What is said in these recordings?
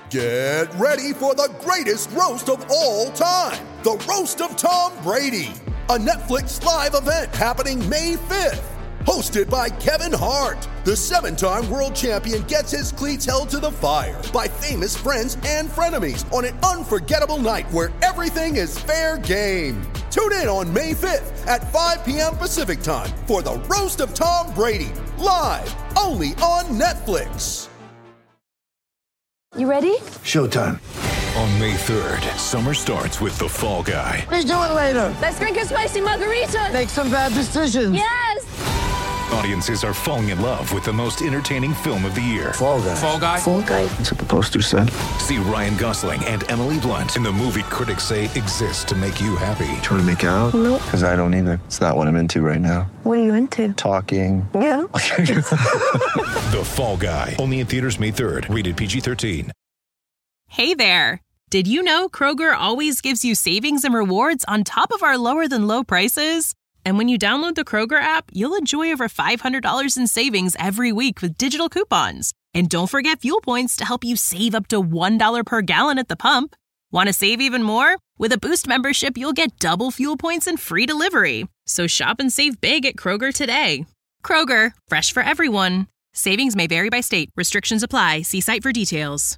Get ready for the greatest roast of all time, the Roast of Tom Brady, a Netflix live event happening May 5th. Hosted by Kevin Hart, the 7-time world champion gets his cleats held to the fire by famous friends and frenemies on an unforgettable night where everything is fair game. Tune in on May 5th at 5 p.m. Pacific time for the Roast of Tom Brady, live only on Netflix. You ready? Showtime. On May 3rd, summer starts with The Fall Guy. Let's do it later. Let's drink a spicy margarita. Make some bad decisions. Yes! Audiences are falling in love with the most entertaining film of the year. Fall Guy. Fall Guy? Fall guy. That's what the poster said. See Ryan Gosling and Emily Blunt in the movie critics say exists to make you happy. Trying to make it out? Nope. Because I don't either. It's not what I'm into right now. What are you into? Talking. Yeah. The Fall Guy. Only in theaters May 3rd. Rated PG-13. Hey there. Did you know Kroger always gives you savings and rewards on top of our lower than low prices? And when you download the Kroger app, you'll enjoy over $500 in savings every week with digital coupons. And don't forget fuel points to help you save up to $1 per gallon at the pump. Want to save even more? With a Boost membership, you'll get double fuel points and free delivery. So shop and save big at Kroger today. Kroger, fresh for everyone. Savings may vary by state. Restrictions apply. See site for details.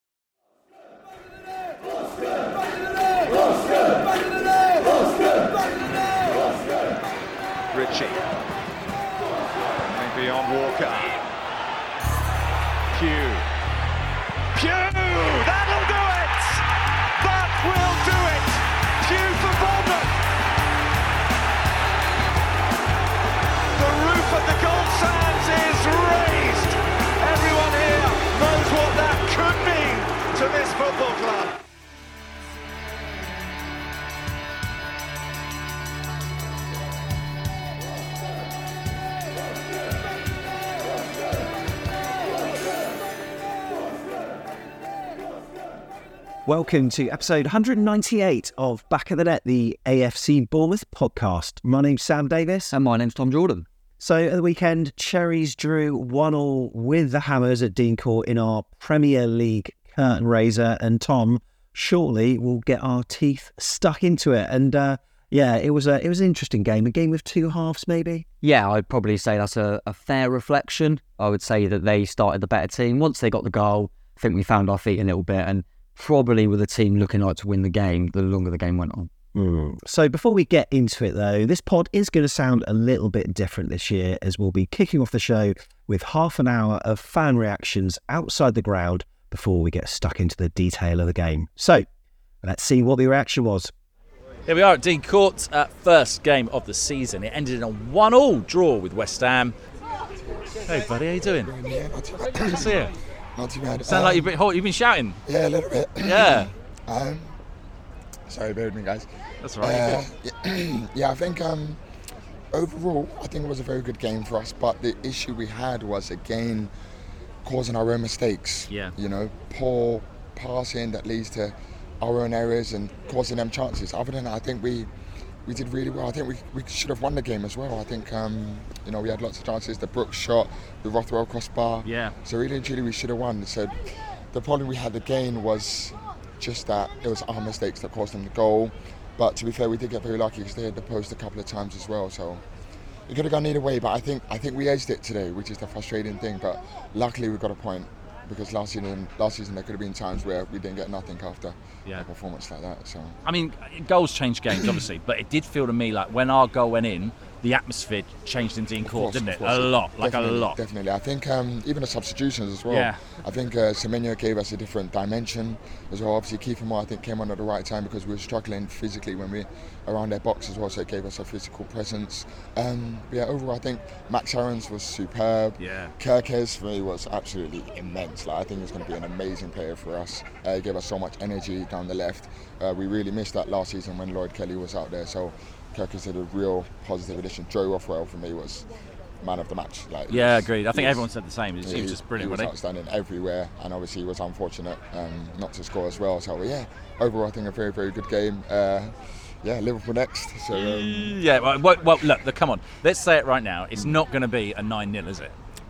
Ritchie. Maybe on Walker. Pugh. That'll do it! That will do it! Pugh for Bournemouth. The roof of the Gold Sands is raised. Everyone here knows what that could mean to this football club. Welcome to episode 198 of Back of the Net, the AFC Bournemouth podcast. My name's Sam Davis. And my name's Tom Jordan. So at the weekend, Cherries drew 1-1 with the Hammers at Dean Court in our Premier League curtain raiser. And Tom, shortly we'll get our teeth stuck into it. And it was an interesting game, a game with two halves maybe. Yeah, I'd probably say that's a fair reflection. I would say that they started the better team. Once they got the goal, I think we found our feet a little bit, and probably with the team looking like to win the game the longer the game went on. So before we get into it though, this pod is going to sound a little bit different this year, as we'll be kicking off the show with half an hour of fan reactions outside the ground before we get stuck into the detail of the game. So let's see what the reaction was. Here we are at Dean Court, first game of the season. It ended in a 1-1 draw with West Ham. Hey buddy, how you doing? Yeah, not too bad. Good to see you. Not too bad. Sound like you've been shouting. Yeah, a little bit. Yeah. Sorry, bear with me, guys. That's right. Yeah, I think overall, I think it was a very good game for us. But the issue we had was, again, causing our own mistakes. Yeah. You know, poor passing that leads to our own errors and causing them chances. Other than that, I think we did really well. I think we should have won the game as well. I think we had lots of chances. The Brooks shot, the Rothwell crossbar. Yeah. So really and truly we should have won. So the problem we had again was just that it was our mistakes that caused them the goal. But to be fair, we did get very lucky because they had the post a couple of times as well. So it could have gone either way. But I think we edged it today, which is the frustrating thing. But luckily we got a point, because last season there could have been times where we didn't get nothing after a performance like that. So I mean, goals change games, obviously, but it did feel to me like when our goal went in, the atmosphere changed in Dean Court, didn't it? A lot. Definitely. I think even the substitutions as well. Yeah. I think Semenyo gave us a different dimension as well. Obviously, Kiefer Moore, I think, came on at the right time because we were struggling physically when we were around their box as well, so it gave us a physical presence. Overall, I think Max Aarons was superb. Yeah. Kirkes, for me, was absolutely immense. I think he's going to be an amazing player for us. He gave us so much energy down the left. We really missed that last season when Lloyd Kelly was out there, so Kirkes did a real positive addition. Joe Rothwell, for me, was man of the match. Agreed. I think everyone said the same. He was just brilliant, he was outstanding everywhere, and obviously he was unfortunate not to score as well. So overall I think a very, very good game. Liverpool next. So well, look, come on. Let's say it right now. It's not going to be a 9-0, is it?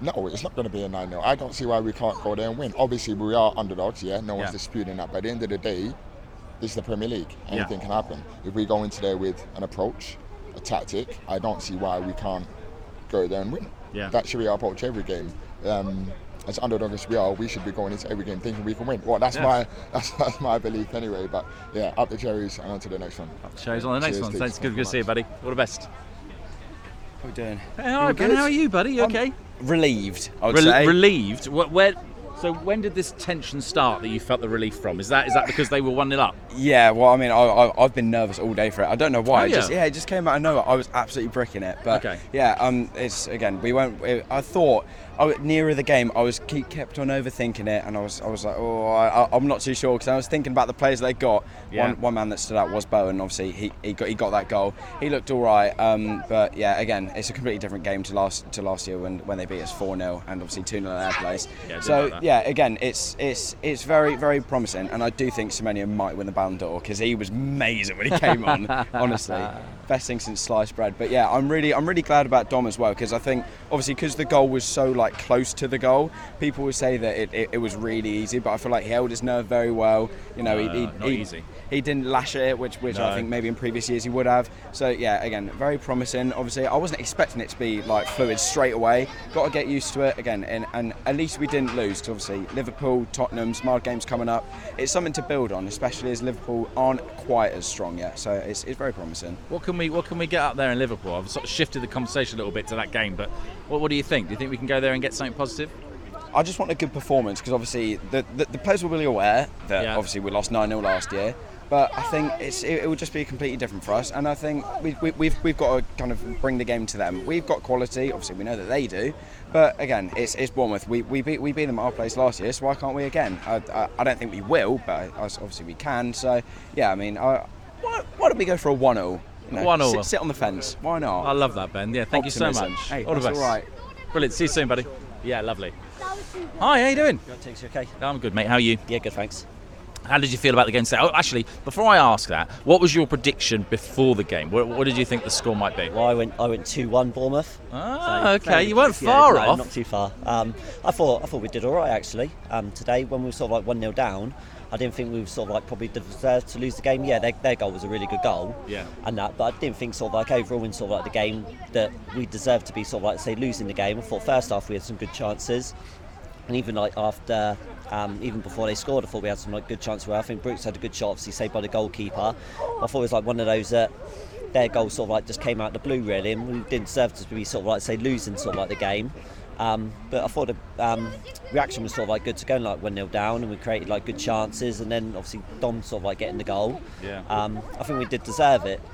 No, it's not going to be a 9-0. I don't see why we can't go there and win. Obviously, we are underdogs, no one's disputing that. But at the end of the day, this is the Premier League. Anything can happen. If we go into there with an approach, a tactic, I don't see why we can't go there and win. Yeah. That should be our approach every game. As underdogs as we are, we should be going into every game thinking we can win. Well, that's my belief anyway. But up the cherries and on to the next one. Up the cherries on the next one. Thanks. Good to see you, buddy. All the best. How are we doing? Hey, all right, Ben. How are you, buddy? You okay? Relieved, I would say. Relieved? So when did this tension start that you felt the relief from? Is that because they were 1-0 up? Yeah, well, I mean, I've been nervous all day for it. I don't know why. Oh, yeah. It just came out of nowhere. I was absolutely bricking it. But it's again, I thought nearer the game, I kept on overthinking it, and I was like, I'm not too sure, because I was thinking about the players they got. Yeah. One man that stood out was Bowen. Obviously, he got that goal. He looked all right. But yeah, again, it's a completely different game to last year when they beat us 4-0 and obviously 2-0 at their place. Again, it's very, very promising, and I do think Semenyo might win the Ballon d'Or, because he was amazing when he came on. Honestly, best thing since sliced bread. But yeah, I'm really glad about Dom as well, because I think obviously because the goal was so close to the goal, people would say that it was really easy, but I feel like he held his nerve very well. He didn't lash at it, which I think maybe in previous years he would have. So yeah, again, very promising. Obviously, I wasn't expecting it to be fluid straight away. Got to get used to it again, and at least we didn't lose. Because obviously, Liverpool, Tottenham, smart games coming up. It's something to build on, especially as Liverpool aren't quite as strong yet. So it's very promising. What can we get up there in Liverpool? I've sort of shifted the conversation a little bit to that game, but what do you think? Do you think we can go there and get something positive? I just want a good performance, because obviously the players were really aware that obviously we lost 9-0 last year. But I think it will just be completely different for us, and I think we've got to kind of bring the game to them. We've got quality, obviously we know that they do, but again, it's Bournemouth. We beat them at our place last year, so why can't we again? I don't think we will, but obviously we can. So yeah, I mean, why don't we go for a 1-0? 1-0. Sit on the fence. Why not? I love that, Ben. Yeah, thank you so much. Hey, all the best. All right. Brilliant. See you soon, buddy. Yeah, lovely. Hi, how you doing? Thanks, you okay? I'm good, mate. How are you? Yeah, good, thanks. How did you feel about the game today? Oh, actually, before I ask that, what was your prediction before the game? What did you think the score might be? Well, I went 2-1 Bournemouth. Okay. You weren't far off. Not too far. I thought we did all right, actually. Today, when we were sort of 1-0 down, I didn't think we were sort of probably deserved to lose the game. Yeah, their goal was a really good goal. Yeah. And that, but I didn't think overall in the game that we deserved to be say losing the game. I thought first half we had some good chances, and even after. Even before they scored, I thought we had some good chances. I think Brooks had a good shot, obviously saved by the goalkeeper. I thought it was one of those that their goal just came out of the blue really, and we didn't deserve to be losing the game. But I thought the reaction was good to go 1-0 down, and we created good chances, and then obviously Dom getting the goal. Yeah. I think we did deserve it.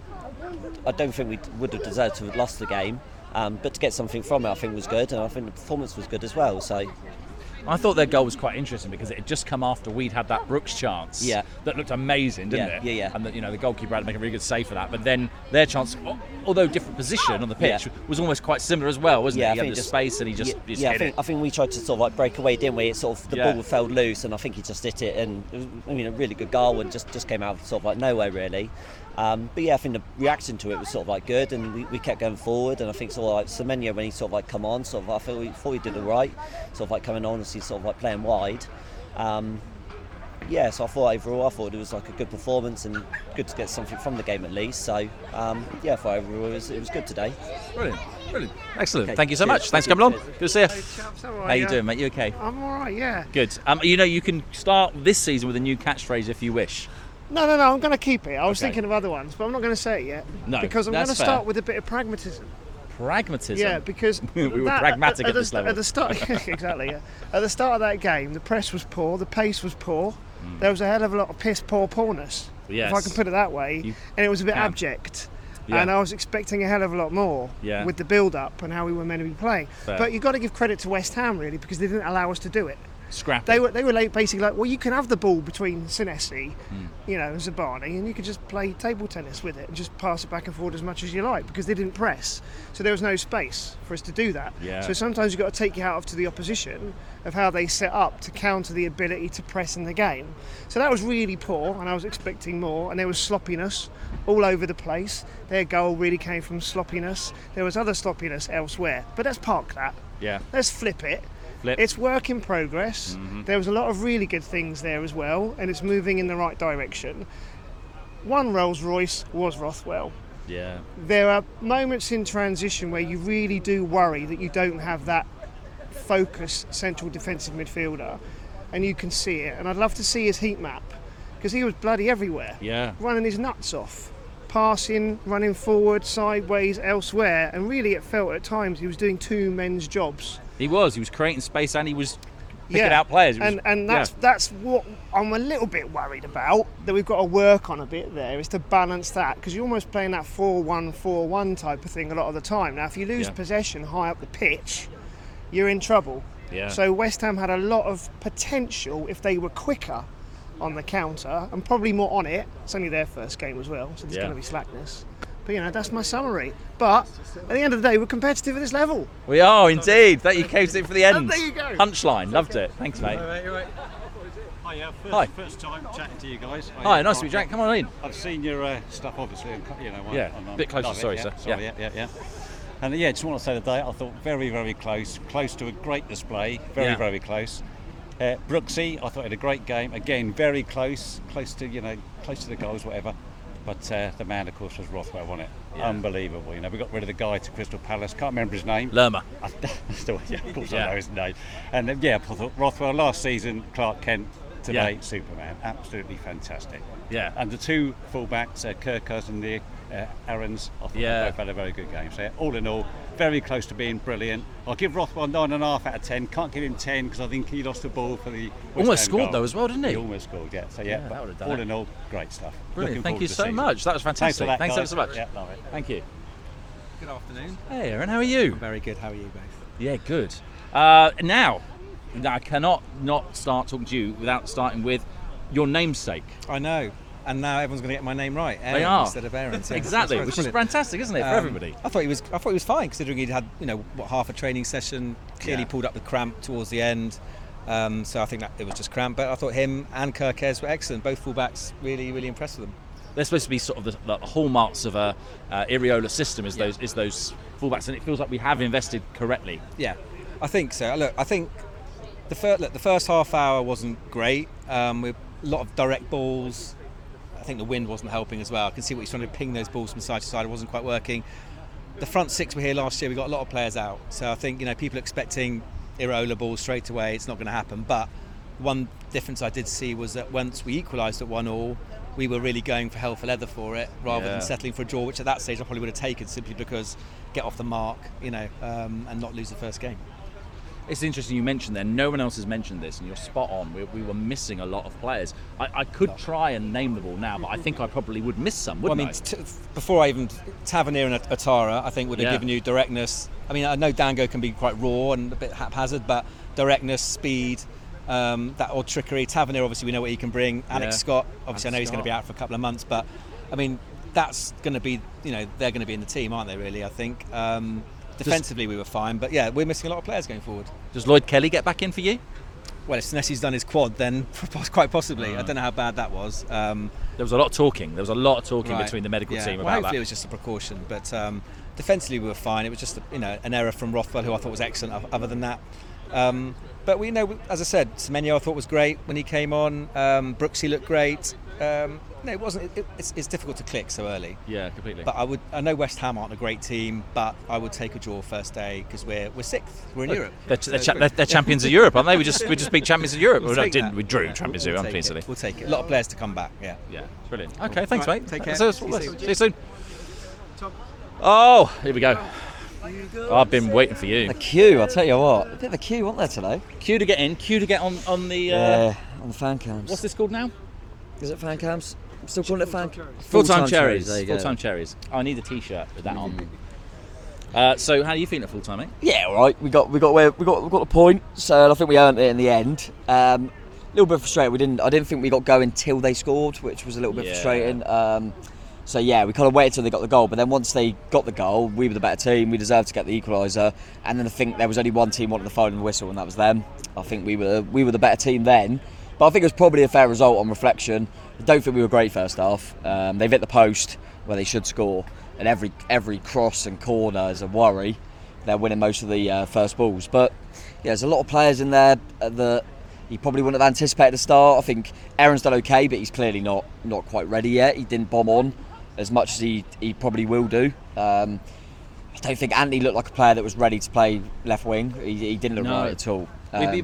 I don't think we would have deserved to have lost the game, but to get something from it I think was good, and I think the performance was good as well. So. I thought their goal was quite interesting because it had just come after we'd had that Brooks chance that looked amazing, didn't it? Yeah. And the goalkeeper had to make a really good save for that. But then their chance, although different position on the pitch, was almost quite similar as well, wasn't it? He had the space and he just hit it. I think we tried to break away, didn't we? The ball fell loose, and I think he just hit it, and it was a really good goal, and just came out of nowhere really. But yeah, I think the reaction to it was good, and we kept going forward, and I think Semenyo, when he come on, I thought he did all right, coming on and playing wide. So I thought overall, it was a good performance and good to get something from the game at least. So I thought overall it was good today. Brilliant. Excellent. Okay, thank you so much. Thanks for coming on. Good to see you. Hey, chaps, how you doing, mate? You okay? I'm all right, yeah. Good. You can start this season with a new catchphrase if you wish. No, I'm going to keep it. I was thinking of other ones, but I'm not going to say it yet. No, because I'm going to start with a bit of pragmatism. Pragmatism? Yeah, because we were pragmatic at this level. At the start, exactly. Yeah. At the start of that game, the press was poor, the pace was poor. There was a hell of a lot of piss poorness, yes, if I can put it that way, and it was a bit abject. Yeah. And I was expecting a hell of a lot more with the build-up and how we were meant to be playing. Fair. But you've got to give credit to West Ham really, because they didn't allow us to do it. Scrappy. They were basically well, you can have the ball between Senesi, and Zabani, and you could just play table tennis with it and just pass it back and forward as much as you like, because they didn't press, so there was no space for us to do that. Yeah. So sometimes you've got to take your hat off to the opposition of how they set up to counter the ability to press in the game. So that was really poor, and I was expecting more, and there was sloppiness all over the place. Their goal really came from sloppiness. There was other sloppiness elsewhere, but let's park that. Yeah. Let's flip it. It's work in progress. There was a lot of really good things there as well, and it's moving in the right direction. One Rolls Royce was Rothwell. Yeah. There are moments in transition where you really do worry that you don't have that focused central defensive midfielder, and you can see it. And I'd love to see his heat map, because he was bloody everywhere. Yeah. Running his nuts off. Passing, running forward, sideways, elsewhere, and really it felt at times he was doing two men's jobs. He was creating space and he was picking out players. And that's what I'm a little bit worried about, that we've got to work on a bit there, is to balance that, because you're almost playing that 4-1-4-1 type of thing a lot of the time. Now, if you lose possession high up the pitch, you're in trouble. Yeah. So West Ham had a lot of potential if they were quicker on the counter, and probably more on it. It's only their first game as well, so there's going to be slackness. But that's my summary. But at the end of the day, we're competitive at this level. We are indeed. That you came to it for the end. There you go. Punchline. Loved it. Thanks, mate. Hi, first time chatting to you guys. Hi, nice to meet you, Jack. Come on in. I've seen your stuff, obviously. A bit closer, sorry, sir. Sorry, yeah. And just want to say today, I thought very, very close to a great display. Very close. Brooksy, I thought had a great game. Again, very close to the goals, whatever. But the man, of course, was Rothwell, wasn't it? Yeah. Unbelievable. We got rid of the guy to Crystal Palace. Can't remember his name. Lerma. Of course I know his name. And I thought Rothwell last season, Clark Kent today, Superman. Absolutely fantastic. Yeah. And the two fullbacks, Kirkus and the Aarons, I thought they both had a very good game. So all in all, very close to being brilliant. I'll give Rothwell 9.5 out of 10. Can't give him 10 because I think he lost the ball for the almost scored though as well, didn't he? He almost scored, yeah. So but all in all, great stuff. Brilliant. Thank you so much. That was fantastic. Thanks ever so much. Yeah, love it. Thank you. Good afternoon. Hey, Aaron, how are you? I'm very good. How are you both? Yeah, good. Now, I cannot not start talking to you without starting with your namesake. I know. And now everyone's going to get my name right. They are. Instead of Aaron. So exactly, which is fantastic, isn't it, for everybody? I thought he was fine, considering he'd had half a training session. Clearly pulled up with cramp towards the end. So I think that it was just cramp. But I thought him and Kirkes were excellent. Both fullbacks really, really impressed with them. They're supposed to be sort of the hallmarks of a Iraola system. Is those fullbacks, and it feels like we have invested correctly. Yeah, I think so. Look, I think the first half hour wasn't great. With a lot of direct balls. I think the wind wasn't helping as well. I can see what he's trying to ping those balls from side to side. It wasn't quite working. The front six were here last year. We got a lot of players out, so I think people expecting Iraola balls straight away. It's not going to happen. But one difference I did see was that once we equalised at 1-1, we were really going for hell for leather for it, rather than settling for a draw, which at that stage I probably would have taken simply because get off the mark, and not lose the first game. It's interesting you mentioned there, no one else has mentioned this, and you're spot on. We were missing a lot of players. I could try and name them all now, but I think I probably would miss some, wouldn't I? Before I even... Tavernier and Atara, I think, would have given you directness. I mean, I know Dango can be quite raw and a bit haphazard, but directness, speed, that odd trickery. Tavernier, obviously, we know what he can bring. Alex Scott, obviously, I know he's going to be out for a couple of months, but, I mean, that's going to be... they're going to be in the team, aren't they, really, I think? Defensively, we were fine, but we're missing a lot of players going forward. Does Lloyd Kelly get back in for you? Well, if Senesi's done his quad, then quite possibly. I don't know how bad that was. There was a lot of talking. Between the medical team about hopefully it was just a precaution. But defensively, we were fine. It was just an error from Rothwell, who I thought was excellent. Other than that, but we know, as I said, Semenyo I thought was great when he came on. Brooksy looked great. It wasn't. It's difficult to click so early. Yeah, completely. But I know West Ham aren't a great team, but I would take a draw first day because we're sixth. We're in Europe. They're champions of Europe, aren't they? We just beat champions of Europe. We drew champions of Europe. We'll take it. A lot of players to come back. Yeah, brilliant. Okay, thanks, mate. Take care. See you soon. Oh, here we go. I've been waiting for you. The queue, I'll tell you what. A bit of a queue, wasn't there today? Queue to get in, queue to get on the... on the fan cams. What's this called now? Is it fan cams? I'm still calling it fan cams. Full-time cherries. Full-time cherries. Oh, I need a T-shirt with that on. So, how are you feeling at full-time, mate? Yeah, all right. We got the point, so I think we earned it in the end. A little bit frustrated. I didn't think we got going till they scored, which was a little bit frustrating. So we kind of waited till they got the goal, but then once they got the goal, we were the better team. We deserved to get the equaliser, and then I think there was only one team wanting the phone and the whistle, and that was them. I think we were the better team then, but I think it was probably a fair result on reflection. I don't think we were great first half. They've hit the post where they should score, and every cross and corner is a worry. they're winning most of the first balls. But yeah, there's a lot of players in there that he probably wouldn't have anticipated to start. I think Aaron's done okay, but he's clearly not quite ready yet. He didn't bomb on as much as he probably will do. I don't think Anthony looked like a player that was ready to play left wing. He didn't look right at all.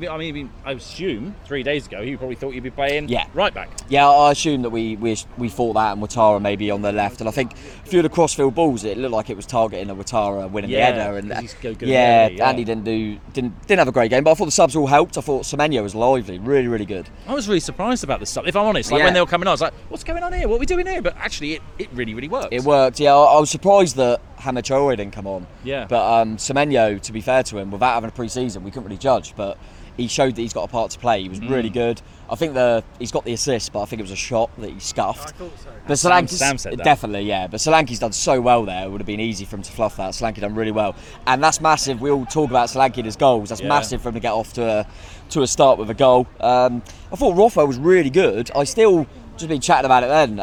I assume 3 days ago you probably thought you'd be playing right back. Yeah, I assume that we thought that, and Ouattara maybe on the left. And I think a few of the crossfield balls, it looked like it was targeting a Ouattara winning the header. And he's good Andy didn't have a great game, but I thought the subs all helped. I thought Semenyo was lively, really, really good. I was really surprised about the sub. If I'm honest, when they were coming on, I was like, "What's going on here? What are we doing here?" But actually, it really, really worked. It worked. Yeah, I was surprised that Hamid Traoré didn't come on. Yeah. But Semenyo, to be fair to him, without having a pre-season, we couldn't really judge, but he showed that he's got a part to play. He was really good. I think he's got the assist, but I think it was a shot that he scuffed. I thought so. But Sam said that. Definitely, yeah. But Solanke's done so well there. It would have been easy for him to fluff that. Solanke done really well, and that's massive. We all talk about Solanke and his goals. That's massive for him to get off to a start with a goal. I thought Rothwell was really good. I still just been chatting about it then.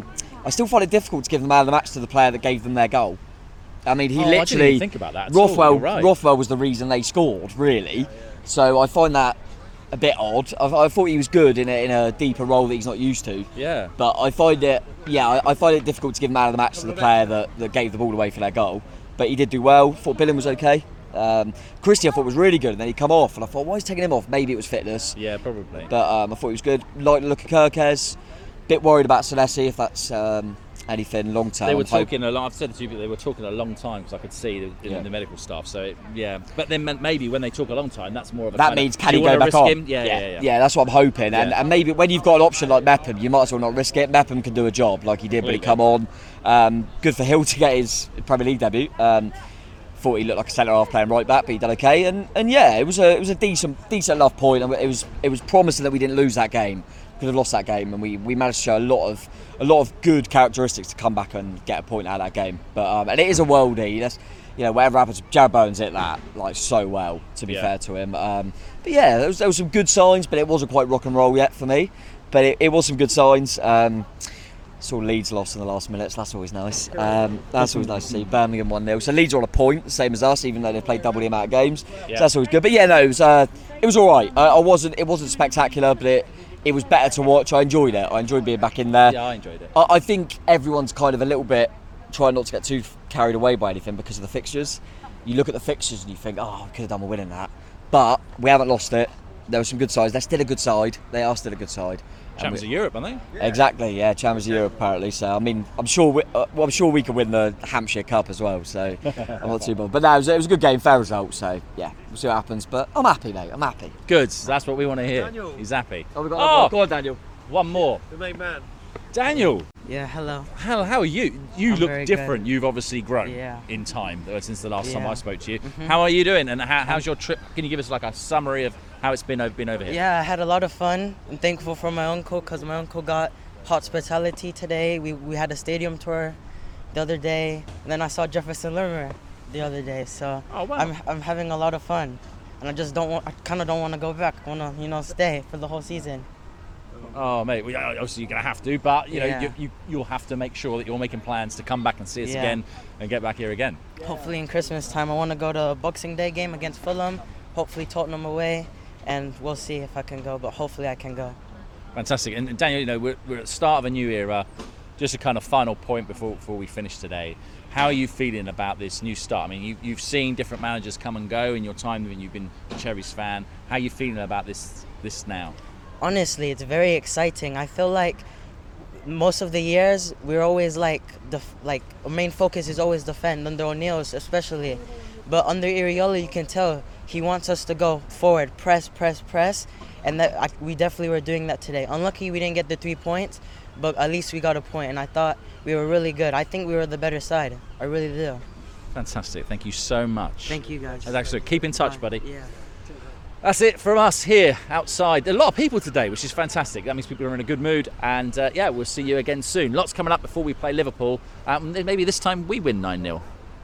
I still find it difficult to give the man of the match to the player that gave them their goal. I mean, he literally. I didn't even think about that. Rothwell was the reason they scored, really. So I find that a bit odd. I thought he was good in a deeper role that he's not used to. Yeah. But I find it difficult to give man of the match to the player that gave the ball away for their goal. But he did do well. Thought Billing was okay. Christie I thought was really good, and then he come off, and I thought, why is he taking him off? Maybe it was fitness. Yeah, probably. But I thought he was good. Liked the look of Kirkes. Bit worried about Senesi, if that's anything long term. They were talking a lot. I've said it to you, but they were talking a long time because I could see the medical staff. So but then maybe when they talk a long time, that's more of a. That means can he go back on? Him? Yeah. That's what I'm hoping. And maybe when you've got an option like Mepham, you might as well not risk it. Mepham can do a job like he did when he come on. Good for Hill to get his Premier League debut. Thought he looked like a centre half playing right back, but he done okay. And it was a decent enough point. And it was promising that we didn't lose that game. Could have lost that game, and we managed to show a lot of good characteristics to come back and get a point out of that game. But and it is a worldie. That's, whatever happens, Jared Bowen's hit that like so well. To be fair to him, but yeah, there was some good signs, but it wasn't quite rock and roll yet for me. But it was some good signs. Saw Leeds lost in the last minutes. That's always nice. That's always nice to see. Birmingham 1-0. So Leeds are on a point, the same as us, even though they played double the amount of games. So that's always good. But yeah, no, it was all right. It wasn't spectacular, but it was better to watch. I enjoyed it. I enjoyed being back in there. Yeah, I enjoyed it. I think everyone's kind of a little bit trying not to get too carried away by anything because of the fixtures. You look at the fixtures and you think, we could have done a win in that. But we haven't lost it. There were some good sides. They're still a good side. They are still a good side. Champions of Europe, aren't they? Exactly, yeah, Champions of Europe apparently. So I mean, I'm sure we can win the Hampshire Cup as well. So I'm not too bothered. But no, it was a good game, fair result. So yeah, we'll see what happens. But I'm happy, mate. I'm happy. Good. That's what we want to hear. Daniel. He's happy. Go on, Daniel. One more. The main man. Daniel. Yeah, hello. How are you? You I'm look very different. good. You've obviously grown in time since the last time I spoke to you. How are you doing? And how's your trip? Can you give us like a summary of how it's been over here? Yeah, I had a lot of fun. I'm thankful for my uncle because my uncle got hospitality today. We had a stadium tour the other day, and then I saw Jefferson Lerner the other day. So I'm having a lot of fun, and I kind of don't want to go back. I want to stay for the whole season. Oh, mate, obviously you're going to have to, but you'll have to make sure that you're making plans to come back and see us again and get back here again. Hopefully in Christmas time. I want to go to a Boxing Day game against Fulham, hopefully Tottenham away, and we'll see if I can go, but hopefully I can go. Fantastic. And Daniel, we're at the start of a new era. Just a kind of final point before we finish today. How are you feeling about this new start? I mean, you've seen different managers come and go in your time when you've been a Cherries fan. How are you feeling about this now? Honestly, it's very exciting. I feel like most of the years we're always our main focus is always defend under O'Neill especially, but under Iraola you can tell he wants us to go forward, press, and we definitely were doing that today. Unlucky we didn't get the 3 points, but at least we got a point, and I thought we were really good. I think we were the better side. I really do. Fantastic. Thank you so much. Thank you guys. That's excellent. Keep in touch, buddy. Yeah. That's it from us here outside. A lot of people today, which is fantastic. That means people are in a good mood. And we'll see you again soon. Lots coming up before we play Liverpool. Maybe this time we win 9-0.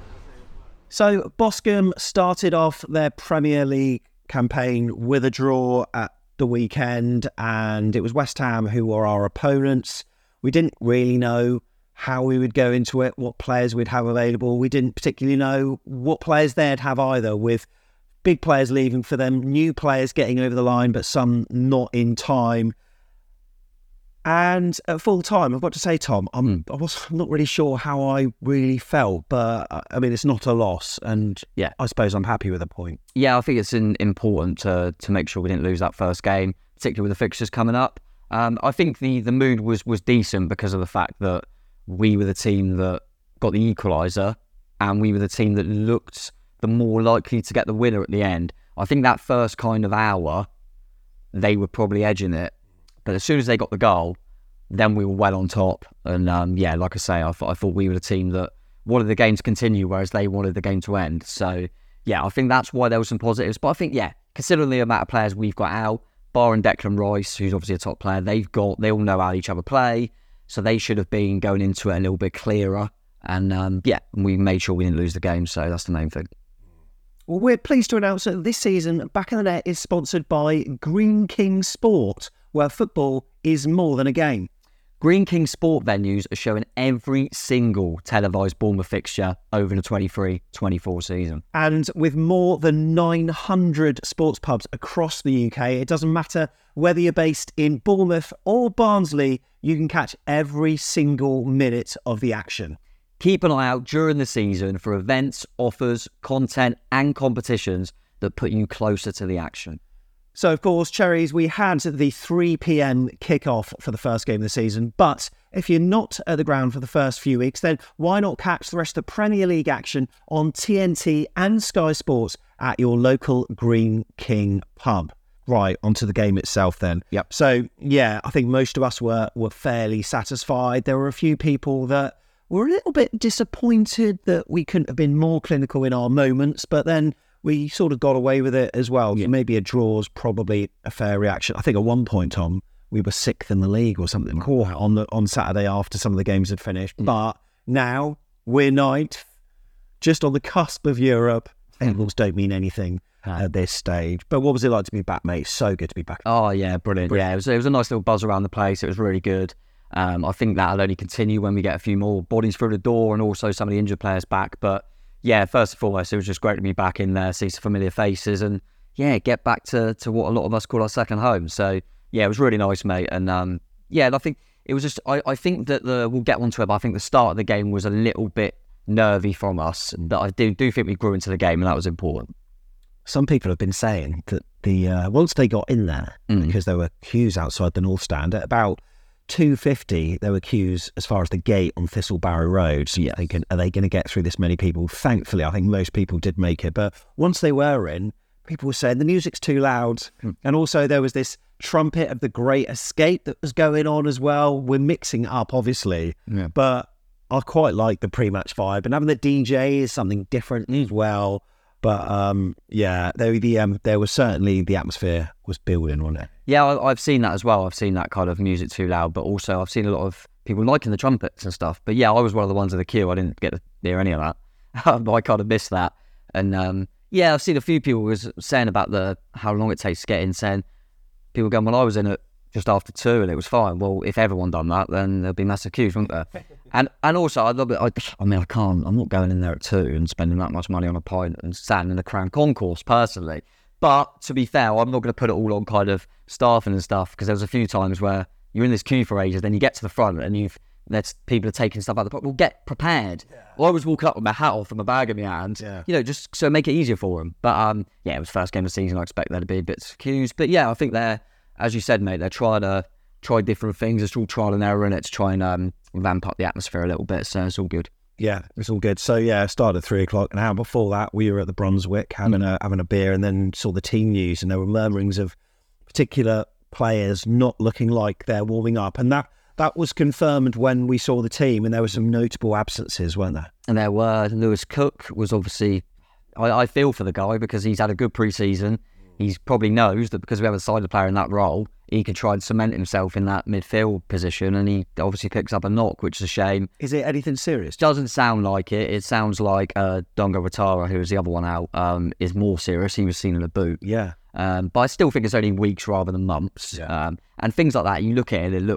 So Boscombe started off their Premier League campaign with a draw at the weekend, and it was West Ham who were our opponents. We didn't really know how we would go into it, what players we'd have available. We didn't particularly know what players they'd have either, with big players leaving for them, new players getting over the line, but some not in time. And at full time, I've got to say, Tom, I'm not really sure how I really felt, but I mean, it's not a loss, and yeah, I suppose I'm happy with a point. Yeah, I think it's important to make sure we didn't lose that first game, particularly with the fixtures coming up. I think the mood was decent because of the fact that we were the team that got the equaliser, and we were the team that looked the more likely to get the winner at the end. I think that first kind of hour, they were probably edging it. But as soon as they got the goal, then we were well on top. And yeah, like I say, I thought we were the team that wanted the game to continue, whereas they wanted the game to end. So yeah, I think that's why there were some positives. But I think, yeah, considering the amount of players we've got out, barring Declan Rice, who's obviously a top player, they all know how each other play. So they should have been going into it a little bit clearer. And yeah, we made sure we didn't lose the game. So that's the main thing. Well, we're pleased to announce that this season, Back in the Net is sponsored by Greene King Sport, where football is more than a game. Greene King Sport venues are showing every single televised Bournemouth fixture over the 23-24 season. And with more than 900 sports pubs across the UK, it doesn't matter whether you're based in Bournemouth or Barnsley, you can catch every single minute of the action. Keep an eye out during the season for events, offers, content and competitions that put you closer to the action. So, of course, Cherries, we had the 3 p.m. kickoff for the first game of the season. But if you're not at the ground for the first few weeks, then why not catch the rest of the Premier League action on TNT and Sky Sports at your local Greene King pub? Right, onto the game itself then. Yep. So, yeah, I think most of us were fairly satisfied. There were a few people that were a little bit disappointed that we couldn't have been more clinical in our moments, but then we sort of got away with it as well. Yeah. Maybe a draw's probably a fair reaction. I think at one point, Tom, we were 6th in the league or something on Saturday after some of the games had finished. But now we're 9th, just on the cusp of Europe. Tables don't mean anything at this stage. But what was it like to be back, mate? So good to be back. Oh, yeah, brilliant. Yeah, it was a nice little buzz around the place. It was really good. I think that'll only continue when we get a few more bodies through the door and also some of the injured players back. But yeah, first and foremost, it was just great to be back in there, see some familiar faces and yeah, get back to what a lot of us call our second home. So yeah, it was really nice, mate. And yeah, I think it was just, I think that we'll get onto it, but I think the start of the game was a little bit nervy from us. But I do think we grew into the game and that was important. Some people have been saying that once they got in there, because there were queues outside the North Stand at about 2:50, there were queues as far as the gate on Thistlebarrow Road. So you're thinking, are they going to get through this many people? Thankfully, I think most people did make it. But once they were in, people were saying the music's too loud. And also there was this trumpet of the Great Escape that was going on as well. We're mixing it up, obviously. Yeah. But I quite like the pre-match vibe. And having the DJ is something different as well. But yeah, there was certainly the atmosphere was building, wasn't it? Yeah, I've seen that as well. I've seen that kind of music too loud, but also I've seen a lot of people liking the trumpets and stuff. But yeah, I was one of the ones in the queue. I didn't get to hear any of that. I kind of missed that. And yeah, I've seen a few people was saying about how long it takes to get in, saying people going, well, I was in it just after 2 and it was fine. Well, if everyone done that, then there'd be massive queues, wouldn't there? And also, I love it. I mean, I'm not going in there at 2 and spending that much money on a pint and standing in the Crown Concourse personally. But to be fair, I'm not going to put it all on kind of staffing and stuff, because there was a few times where you're in this queue for ages, then you get to the front and people are taking stuff out of the pot. Well, get prepared. Yeah. Well, I was walking up with my hat off and my bag in my hand, just so make it easier for them. But yeah, it was first game of the season. I expect there to be bits of queues. But yeah, I think as you said, mate, they're trying to try different things. It's all trial and error in it to try and ramp up the atmosphere a little bit. So it's all good. Yeah, it's all good. So yeah, started at 3 o'clock. An hour before that, we were at the Brunswick having a beer, and then saw the team news, and there were murmurings of particular players not looking like they're warming up, and that was confirmed when we saw the team, and there were some notable absences, weren't there? And there were. Lewis Cook was obviously, I feel for the guy because he's had a good pre-season. He probably knows that because we have a side player in that role, he could try and cement himself in that midfield position, and he obviously picks up a knock, which is a shame. Is it anything serious? Doesn't sound like it. It sounds like Dongo Watara, who was the other one out, is more serious. He was seen in a boot. Yeah. But I still think it's only weeks rather than months. Yeah. And things like that, you look at it, it looks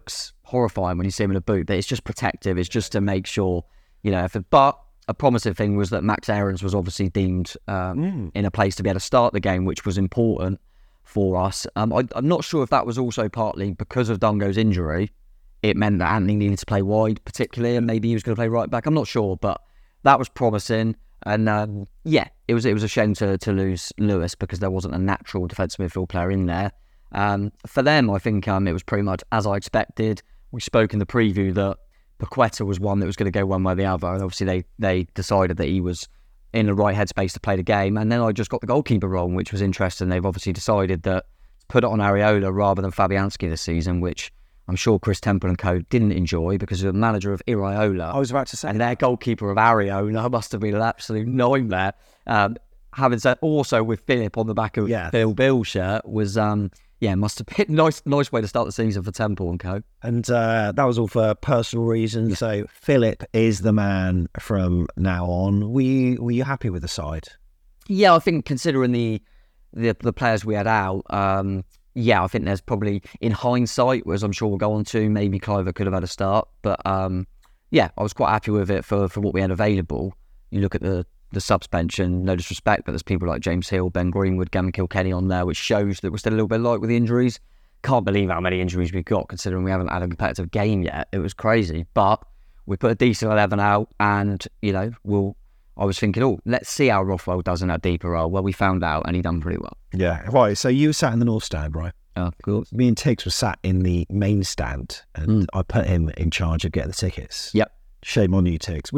horrifying when you see him in a boot. But it's just protective. It's just to make sure, but a promising thing was that Max Aarons was obviously deemed in a place to be able to start the game, which was important for us. I'm not sure if that was also partly because of Dungo's injury. It meant that Anthony needed to play wide, particularly, and maybe he was going to play right back. I'm not sure, but that was promising. And it was a shame to lose Lewis because there wasn't a natural defensive midfield player in there. For them, I think it was pretty much as I expected. We spoke in the preview that Paqueta was one that was going to go one way or the other, and obviously they decided that he was in the right headspace to play the game. And then I just got the goalkeeper wrong, which was interesting. They've obviously decided that to put it on Areola rather than Fabianski this season, which I'm sure Chris Temple and co didn't enjoy because the manager of Iraola, I was about to say, and their goalkeeper of Areola must have been an absolute nightmare. Having said also with Philip on the back of Phil Bill's shirt was must have been nice way to start the season for Temple and co. And that was all for personal reasons. Yeah. So Philip is the man from now on. Were you happy with the side? Yeah, I think considering the players we had out, I think there's probably, in hindsight, as I'm sure we'll go on to, maybe Cliver could have had a start. But I was quite happy with it for what we had available. You look at the suspension, no disrespect, but there's people like James Hill, Ben Greenwood, Gavin Kilkenny on there, which shows that we're still a little bit light with the injuries. Can't believe how many injuries we've got considering we haven't had a competitive game yet. It was crazy. But we put a decent 11 out and, I was thinking, let's see how Rothwell does in that deeper role. Well, we found out and he done pretty well. Yeah, right. So you were sat in the North Stand, right? Oh, cool. Me and Tiggs were sat in the main stand and I put him in charge of getting the tickets. Yep. Shame on you, Tiggs.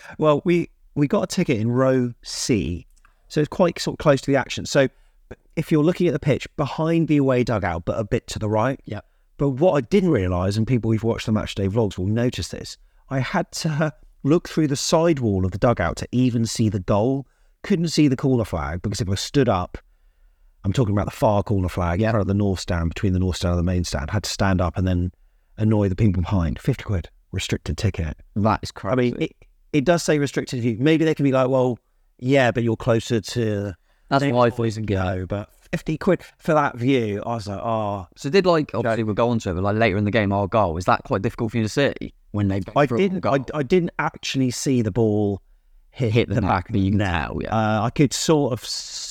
We got a ticket in row C, so it's quite sort of close to the action. So if you're looking at the pitch, behind the away dugout, but a bit to the right. Yeah. But what I didn't realise, and people who've watched the Matchday vlogs will notice this, I had to look through the side wall of the dugout to even see the goal. Couldn't see the corner flag because if I stood up, I'm talking about the far corner flag in front of the North Stand, between the North Stand and the main stand, had to stand up and then annoy the people behind. 50 quid, restricted ticket. That is crazy. I mean, it does say restricted view. Maybe they can be like, well, yeah, but you're closer to... That's why I thought go, but 50 quid for that view, I was like, oh. So obviously we'll go on to it, but later in the game, our goal, is that quite difficult for you to see when they... I didn't actually see the ball hit the back of the net. I could sort of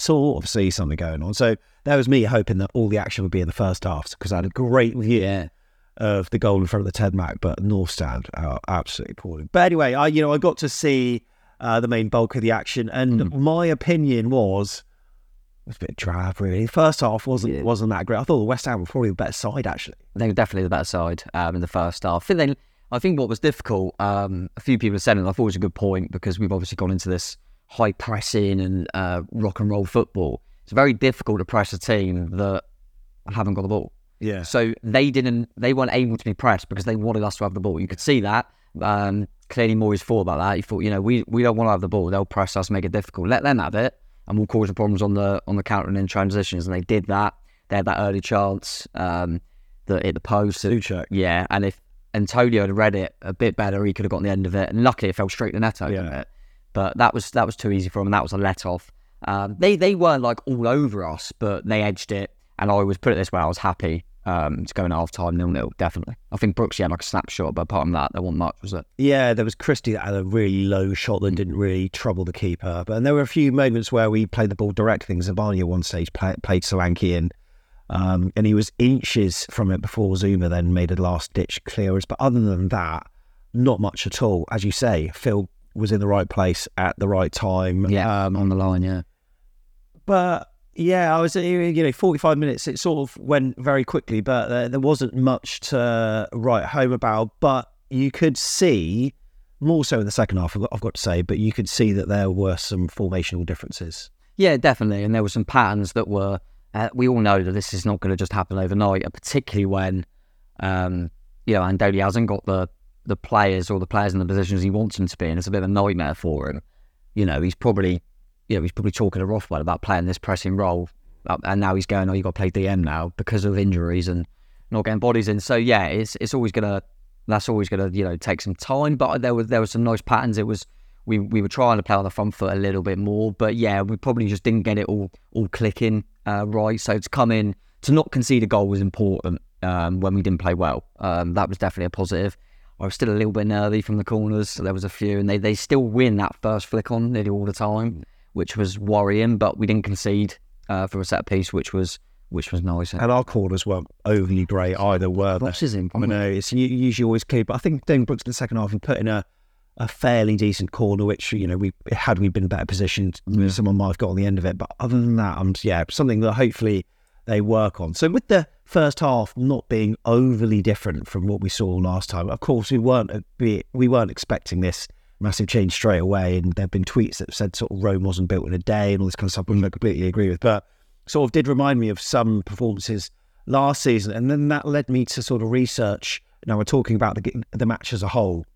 see something going on. So that was me hoping that all the action would be in the first half because I had a great view of the goal in front of the Ted Mack, but North Stand absolutely appalling. But anyway, I got to see the main bulk of the action, and my opinion was it was a bit drab, really. First half wasn't that great. I thought the West Ham were probably the better side, actually. They were definitely the better side in the first half. I think what was difficult, a few people have said, and I thought it was a good point, because we've obviously gone into this high pressing and rock and roll football. It's very difficult to press a team that haven't got the ball. Yeah. So they weren't able to be pressed because they wanted us to have the ball. You could see that. Clearly Moyes thought about that. He thought, we don't want to have the ball. They'll press us, make it difficult. Let them have it, and we'll cause the problems on the counter and in transitions. And they did that. They had that early chance that hit the post. Souček. Yeah, and if Antonio had read it a bit better, he could have gotten the end of it. And luckily it fell straight to Neto, didn't it? But that was too easy for him, and that was a let-off. They weren't all over us, but they edged it. And I was, put it this way, I was happy to go in half-time 0-0, definitely. I think Brooksy had a snapshot, but apart from that, there wasn't much, was it? Yeah, there was Christie that had a really low shot that didn't really trouble the keeper. And there were a few moments where we played the ball direct. I think Zabani at one stage played Solanke in, and he was inches from it before Zuma then made a last-ditch clearance. But other than that, not much at all. As you say, Phil was in the right place at the right time. Yeah, on the line, yeah. But... yeah, I was, 45 minutes, it sort of went very quickly, but there wasn't much to write home about. But you could see, more so in the second half, I've got to say, but you could see that there were some formational differences. Yeah, definitely. And there were some patterns that were, we all know that this is not going to just happen overnight, and particularly when, Andoli hasn't got the players or the players in the positions he wants them to be in. It's a bit of a nightmare for him. He's probably talking to Rothwell about playing this pressing role, and now he's going, you've got to play DM now because of injuries and not getting bodies in. So yeah, that's always gonna take some time. But there were some nice patterns. It was we were trying to play on the front foot a little bit more, but yeah, we probably just didn't get it all clicking right. So to come in to not concede a goal was important, when we didn't play well. That was definitely a positive. I was still a little bit nervy from the corners, so there was a few, and they still win that first flick on nearly all the time, which was worrying, but we didn't concede for a set piece, which was nice. And our corners weren't overly great either, were they? Brooks is in. I know, it's usually always key, but I think Damon Brooks in the second half, he put in a fairly decent corner, which, you know, had we been better positioned, someone might have got on the end of it. But other than that, something that hopefully they work on. So with the first half not being overly different from what we saw last time, of course we weren't expecting this massive change straight away, and there have been tweets that said sort of Rome wasn't built in a day and all this kind of stuff, which I completely agree with, but sort of did remind me of some performances last season, and then that led me to sort of research. Now we're talking about the match as a whole.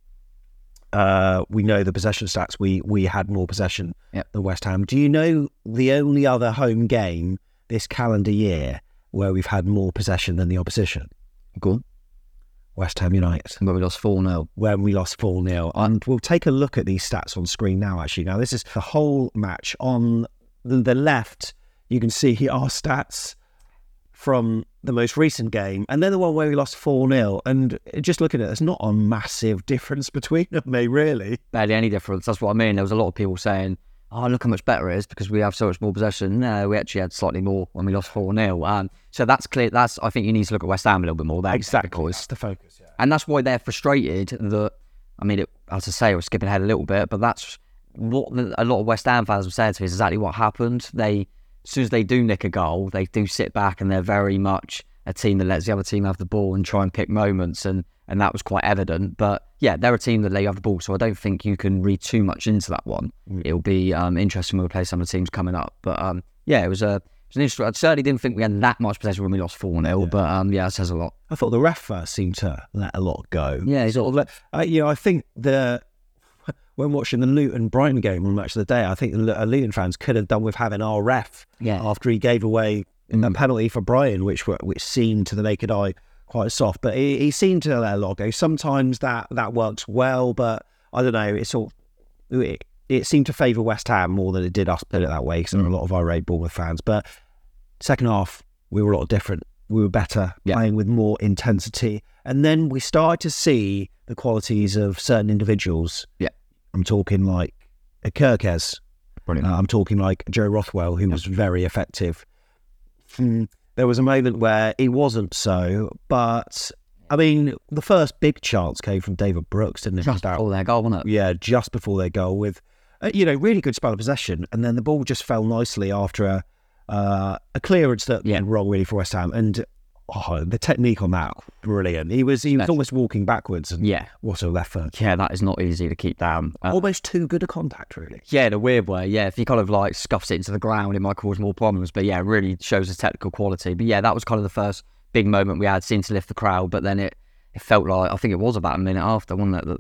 We know the possession stats, we had more possession than West Ham. Do you know the only other home game this calendar year where we've had more possession than the opposition? Go on. West Ham United. Where we lost 4-0. When we lost 4-0. And we'll take a look at these stats on screen now, actually. Now, this is the whole match. On the left, you can see our stats from the most recent game, and then the one where we lost 4-0. And just looking at it, there's not a massive difference between them, really. Barely any difference. That's what I mean. There was a lot of people saying, oh, look how much better it is because we have so much more possession. No, we actually had slightly more when we lost 4-0. So that's clear. I think you need to look at West Ham a little bit more there. Exactly. That's the focus, yeah. And that's why they're frustrated that, I mean, as I say, we're skipping ahead a little bit, but that's what a lot of West Ham fans have said to me is exactly what happened. As soon as they do nick a goal, they do sit back and they're very much a team that lets the other team have the ball and try and pick moments, and that was quite evident. But yeah, they're a team that let you have the ball, so I don't think you can read too much into that one. It'll be interesting when we play some of the teams coming up. But yeah, it was an interesting. I certainly didn't think we had that much possession when we lost 4-0, but yeah, it says a lot. I thought the ref seemed to let a lot go. Yeah, he's sort of I think when watching the Luton-Brighton game on Match of the Day, I think Luton fans could have done with having our ref after he gave away a penalty for Brighton, which seemed to the naked eye quite soft. But he seemed to let a lot go. Sometimes that works well, but I don't know. It seemed to favour West Ham more than it did us, put it that way, because there are a lot of irate Bournemouth fans. But second half, we were a lot different. We were better, playing with more intensity. And then we started to see the qualities of certain individuals. Yeah. I'm talking like Kirkes. Brilliant. I'm talking like Joe Rothwell, who was very effective. There was a moment where he wasn't so, but I mean, the first big chance came from David Brooks, didn't it? Just before their goal, wasn't it? Yeah, just before their goal with, really good spell of possession, and then the ball just fell nicely after a clearance that went wrong really for West Ham, and the technique on that, brilliant. He was almost walking backwards, and what a left foot. Yeah, that is not easy to keep down. Almost too good a contact, really. Yeah, in a weird way. Yeah, if he kind of like scuffs it into the ground, it might cause more problems. But yeah, it really shows his technical quality. But yeah, that was kind of the first big moment we had, seemed to lift the crowd. But then it felt like, I think it was about a minute after, wasn't it, that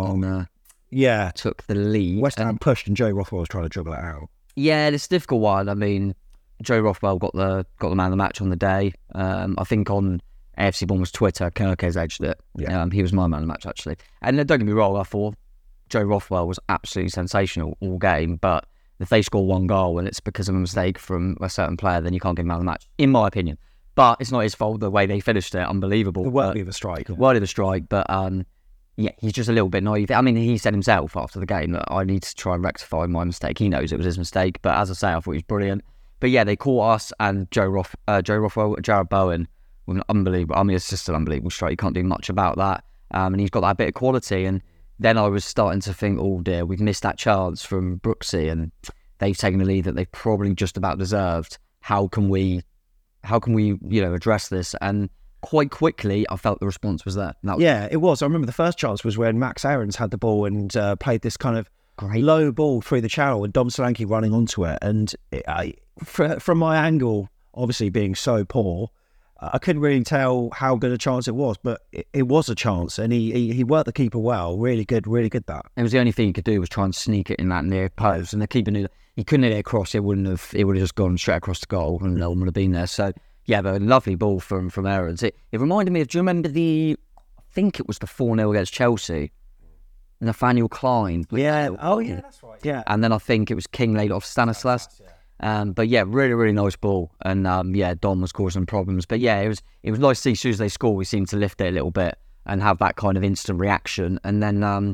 they took the lead. West Ham pushed, and Joe Rothwell was trying to juggle it out. Yeah, it's a difficult one. I mean, Joe Rothwell got the man of the match on the day. I think on AFC Bournemouth's Twitter, Kirkes edged it. Yeah. He was my man of the match, actually. And don't get me wrong, I thought Joe Rothwell was absolutely sensational all game, but if they score one goal and it's because of a mistake from a certain player, then you can't give him man of the match, in my opinion. But it's not his fault, the way they finished it, unbelievable. Worthy of a strike. Worthy of a strike, but he's just a little bit naive. I mean, he said himself after the game that I need to try and rectify my mistake. He knows it was his mistake, but as I say, I thought he was brilliant. But yeah, they caught us and Joe Rothwell, Jared Bowen with an unbelievable. I mean, it's just an unbelievable strike. You can't do much about that. And he's got that bit of quality. And then I was starting to think, oh dear, we've missed that chance from Brooksy, and they've taken the lead that they probably just about deserved. How can we, address this? And quite quickly, I felt the response was there. It was. I remember the first chance was when Max Aarons had the ball and played this kind of great low ball through the channel, and Dom Solanke running onto it. And from my angle, obviously being so poor, I couldn't really tell how good a chance it was, but it was a chance, and he worked the keeper well. Really good that. It was the only thing he could do was try and sneak it in that near post, and the keeper knew that he couldn't hit it across. It would have just gone straight across the goal, and no one would have been there. So yeah, but a lovely ball from Aarons. It reminded me of, do you remember I think it was the 4-0 against Chelsea? Nathaniel Klein. Yeah. Oh, yeah, that's right. Yeah. And then I think it was King laid off Stanislas. But yeah, really, really nice ball. And Dom was causing problems. But yeah, it was nice to see as soon as they score, we seemed to lift it a little bit and have that kind of instant reaction. And then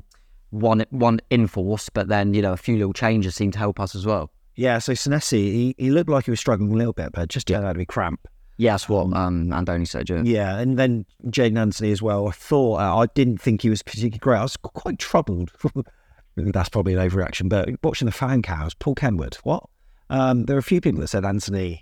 one in force, but then, a few little changes seemed to help us as well. Yeah, so Senesi, he looked like he was struggling a little bit, but just turned out to be cramp. Yeah, that's what Andoni said, yeah. Yeah, and then Jaden Anthony as well. I didn't think he was particularly great. I was quite troubled. That's probably an overreaction, but watching the fan cows, Paul Kenwood, what? There are a few people that said Anthony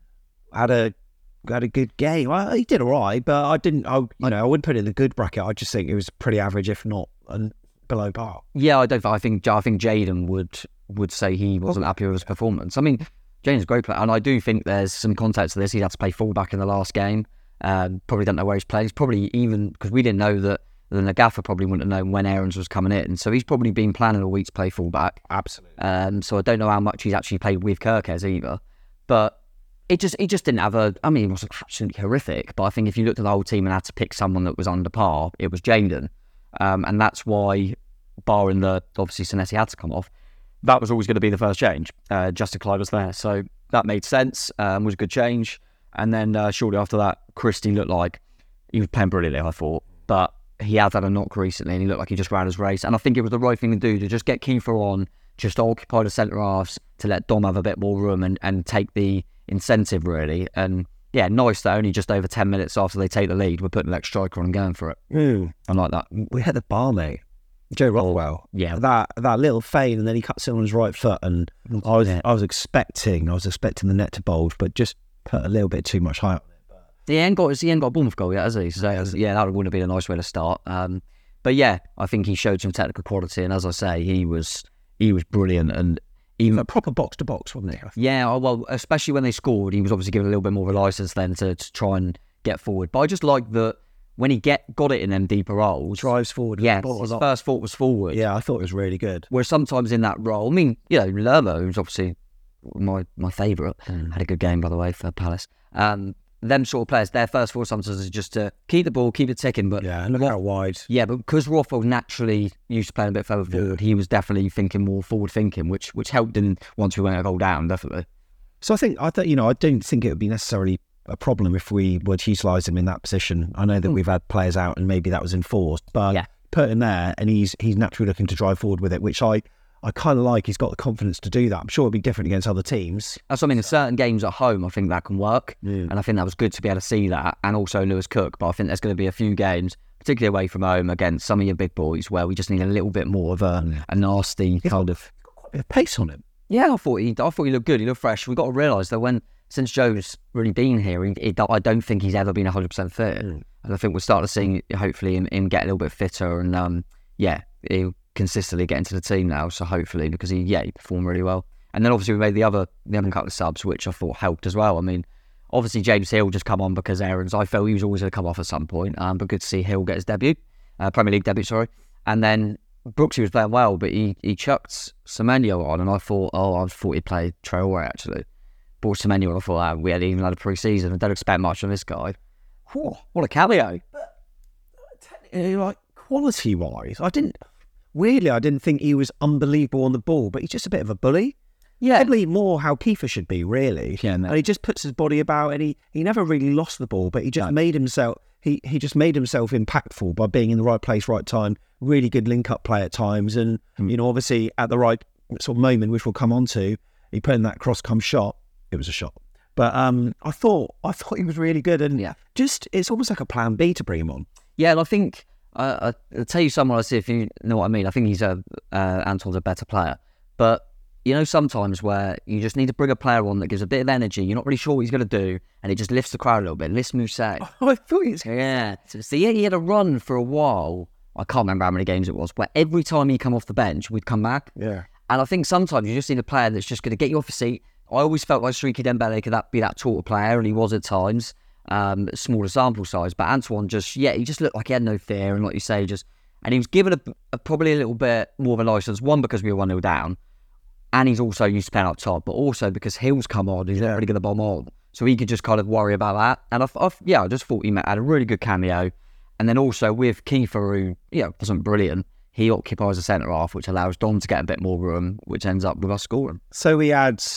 had a good game. Well, he did all right, but I wouldn't put it in the good bracket. I just think it was pretty average, if not below par. Yeah, I think Jaden would say he wasn't happy with his performance. I mean, Jaden's a great player, and I do think there's some context to this. He had to play fullback in the last game. Probably don't know where he's played. He's probably even, because we didn't know that, then the gaffer probably wouldn't have known when Aarons was coming in. So he's probably been planning all week to play fullback. Absolutely. So I don't know how much he's actually played with Kirkes either. But he just didn't have it wasn't absolutely horrific. But I think if you looked at the whole team and had to pick someone that was under par, it was Jaden. And that's why, barring obviously Senesi had to come off, that was always going to be the first change. Justin Clyde was there. So that made sense, was a good change. And then shortly after that, Christie looked like he was playing brilliantly, I thought. But he has had a knock recently and he looked like he just ran his race. And I think it was the right thing to do, to just get Kiefer on, just to occupy the centre halves, to let Dom have a bit more room and take the incentive, really. And yeah, nice that only just over 10 minutes after they take the lead, we're putting the next striker on and going for it. I like that. We had the bar, mate. Joe Rothwell. Yeah. That little fade, and then he cuts it on his right foot, and I was expecting the net to bulge, but just put a little bit too much height on it. He ain't got a Bournemouth goal yet, has he? So yeah, that would have been a nice way to start. But yeah, I think he showed some technical quality, and as I say, he was brilliant, and even a proper box to box, wasn't he? Yeah, well, especially when they scored, he was obviously given a little bit more of a license then to try and get forward. But I just like that when he got it in them deeper holes, drives forward. Yeah, his first thought was forward. Yeah, I thought it was really good. Where sometimes in that role, I mean, Lerma, who's obviously my favourite, had a good game by the way for Palace. Them sort of players, their first thought sometimes is just to keep the ball, keep it ticking. But yeah, and look out wide. Yeah, but because Rothwell naturally used to playing a bit further forward, he was definitely thinking more forward thinking, which helped him once we went a goal down, definitely. So I don't think it would be necessarily a problem if we were to utilise him in that position. I know that we've had players out and maybe that was enforced, but put him there and he's naturally looking to drive forward with it, which I kind of like. He's got the confidence to do that. I'm sure it'll be different against other teams. That's what I mean. In certain games at home, I think that can work. And I think that was good to be able to see that. And also Lewis Cook. But I think there's going to be a few games, particularly away from home, against some of your big boys, where we just need a little bit more of a nasty kind of... He's got quite a bit of pace on him. Yeah, I thought he looked good. He looked fresh. We've got to realise that since Joe's really been here, I don't think he's ever been 100% fit. And I think we'll start to see, hopefully, him get a little bit fitter. And he'll consistently get into the team now, so hopefully, because he performed really well. And then obviously we made the other couple of subs, which I thought helped as well. I mean, obviously James Hill just come on because Aarons, I felt he was always going to come off at some point, but good to see Hill get his Premier League debut, sorry. And then Brooksy was playing well, but he chucked Semenyo on, and I thought he'd play Traore actually. Brought Semenyo on, I thought we hadn't even had a pre-season, I don't expect much from this guy. Whoa, what a cameo. But technically, quality-wise, Weirdly, I didn't think he was unbelievable on the ball, but he's just a bit of a bully. Yeah. Probably more how Kiefer should be, really. Yeah, and he just puts his body about, and he never really lost the ball, but he just made himself he just made himself impactful by being in the right place, right time, really good link-up play at times, and obviously at the right sort of moment, which we'll come on to, he put in that cross-come shot. It was a shot. But I thought he was really good, and just it's almost like a plan B to bring him on. Yeah, and I think... I'll tell you someone, I see if you know what I mean. I think he's Anton's a better player. But, sometimes where you just need to bring a player on that gives a bit of energy, you're not really sure what he's going to do, and it just lifts the crowd a little bit. Lifts Mousset. I thought he was... Yeah. So he had a run for a while. I can't remember how many games it was, where every time he'd come off the bench, we'd come back. Yeah. And I think sometimes you just need a player that's just going to get you off your seat. I always felt like Sriki Dembele could be that sort of player, and he was at times. Smaller sample size, but Antoine he just looked like he had no fear, and like you say, and he was given probably a little bit more of a licence, one because we were 1-0 down, and he's also used to playing up top, but also because Hill's come on, he's already going to bomb on, so he could just kind of worry about that. And I just thought he had a really good cameo, and then also with Kiefer, who wasn't brilliant, he occupies the centre half, which allows Don to get a bit more room, which ends up with us scoring. So we had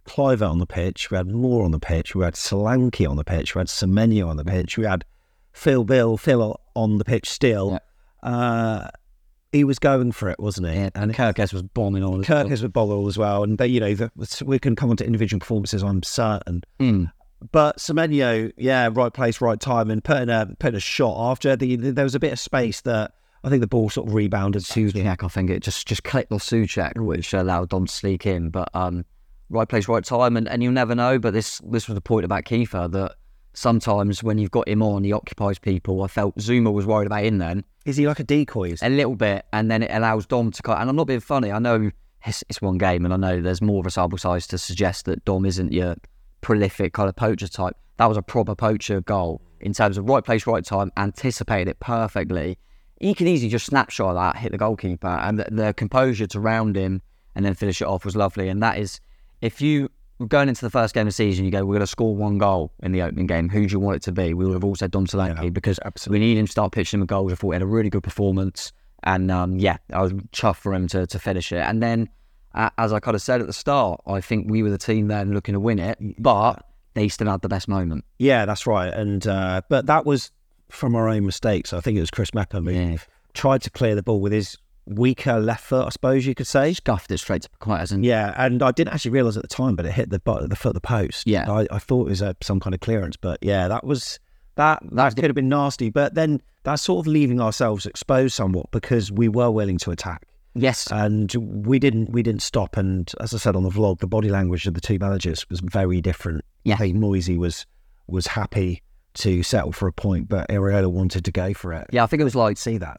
Kluivert on the pitch, we had Moore on the pitch, we had Solanke on the pitch, we had Semenyo on the pitch, we had Phil on the pitch still. Yeah. He was going for it, wasn't he? Yeah, and Kirkes was bombing all as well. Kirkes was bombing as well. And, we can come on to individual performances, I'm certain. But Semenyo, right place, right time, and putting a shot after. There was a bit of space that I think the ball sort of rebounded. Souček, I think it just clicked off Souček, which allowed Dom to sneak in. But right place, right time, and you'll never know. But this was the point about Kiefer, that sometimes when you've got him on, he occupies people. I felt Zuma was worried about him then. Is he like a decoy? A little bit, and then it allows Dom to cut. And I'm not being funny. I know it's one game, and I know there's more of a sample size to suggest that Dom isn't your prolific kind of poacher type. That was a proper poacher goal in terms of right place, right time, anticipated it perfectly. He can easily just snapshot that, hit the goalkeeper, and the composure to round him and then finish it off was lovely. And that is, if you were going into the first game of the season, you go, we're going to score one goal in the opening game. Who do you want it to be? We would have all said Dom Solanke, because we need him to start pitching him goals. I thought he had a really good performance. And I was chuffed for him to finish it. And then, as I kind of said at the start, I think we were the team then looking to win it, but they still had the best moment. Yeah, that's right. And but that was from our own mistakes. I think it was Chris Mepham who tried to clear the ball with his weaker left foot, I suppose you could say. Scuffed it straight to quite, Yeah, and I didn't actually realise at the time, but it hit the foot of the post. Yeah. I thought it was some kind of clearance, but that could have been nasty. But then that's sort of leaving ourselves exposed somewhat, because we were willing to attack. Yes. And we didn't stop. And as I said on the vlog, the body language of the two managers was very different. Yeah. I think Moisey was happy to settle for a point, but Iraola wanted to go for it. Yeah, I think it was like 93rd,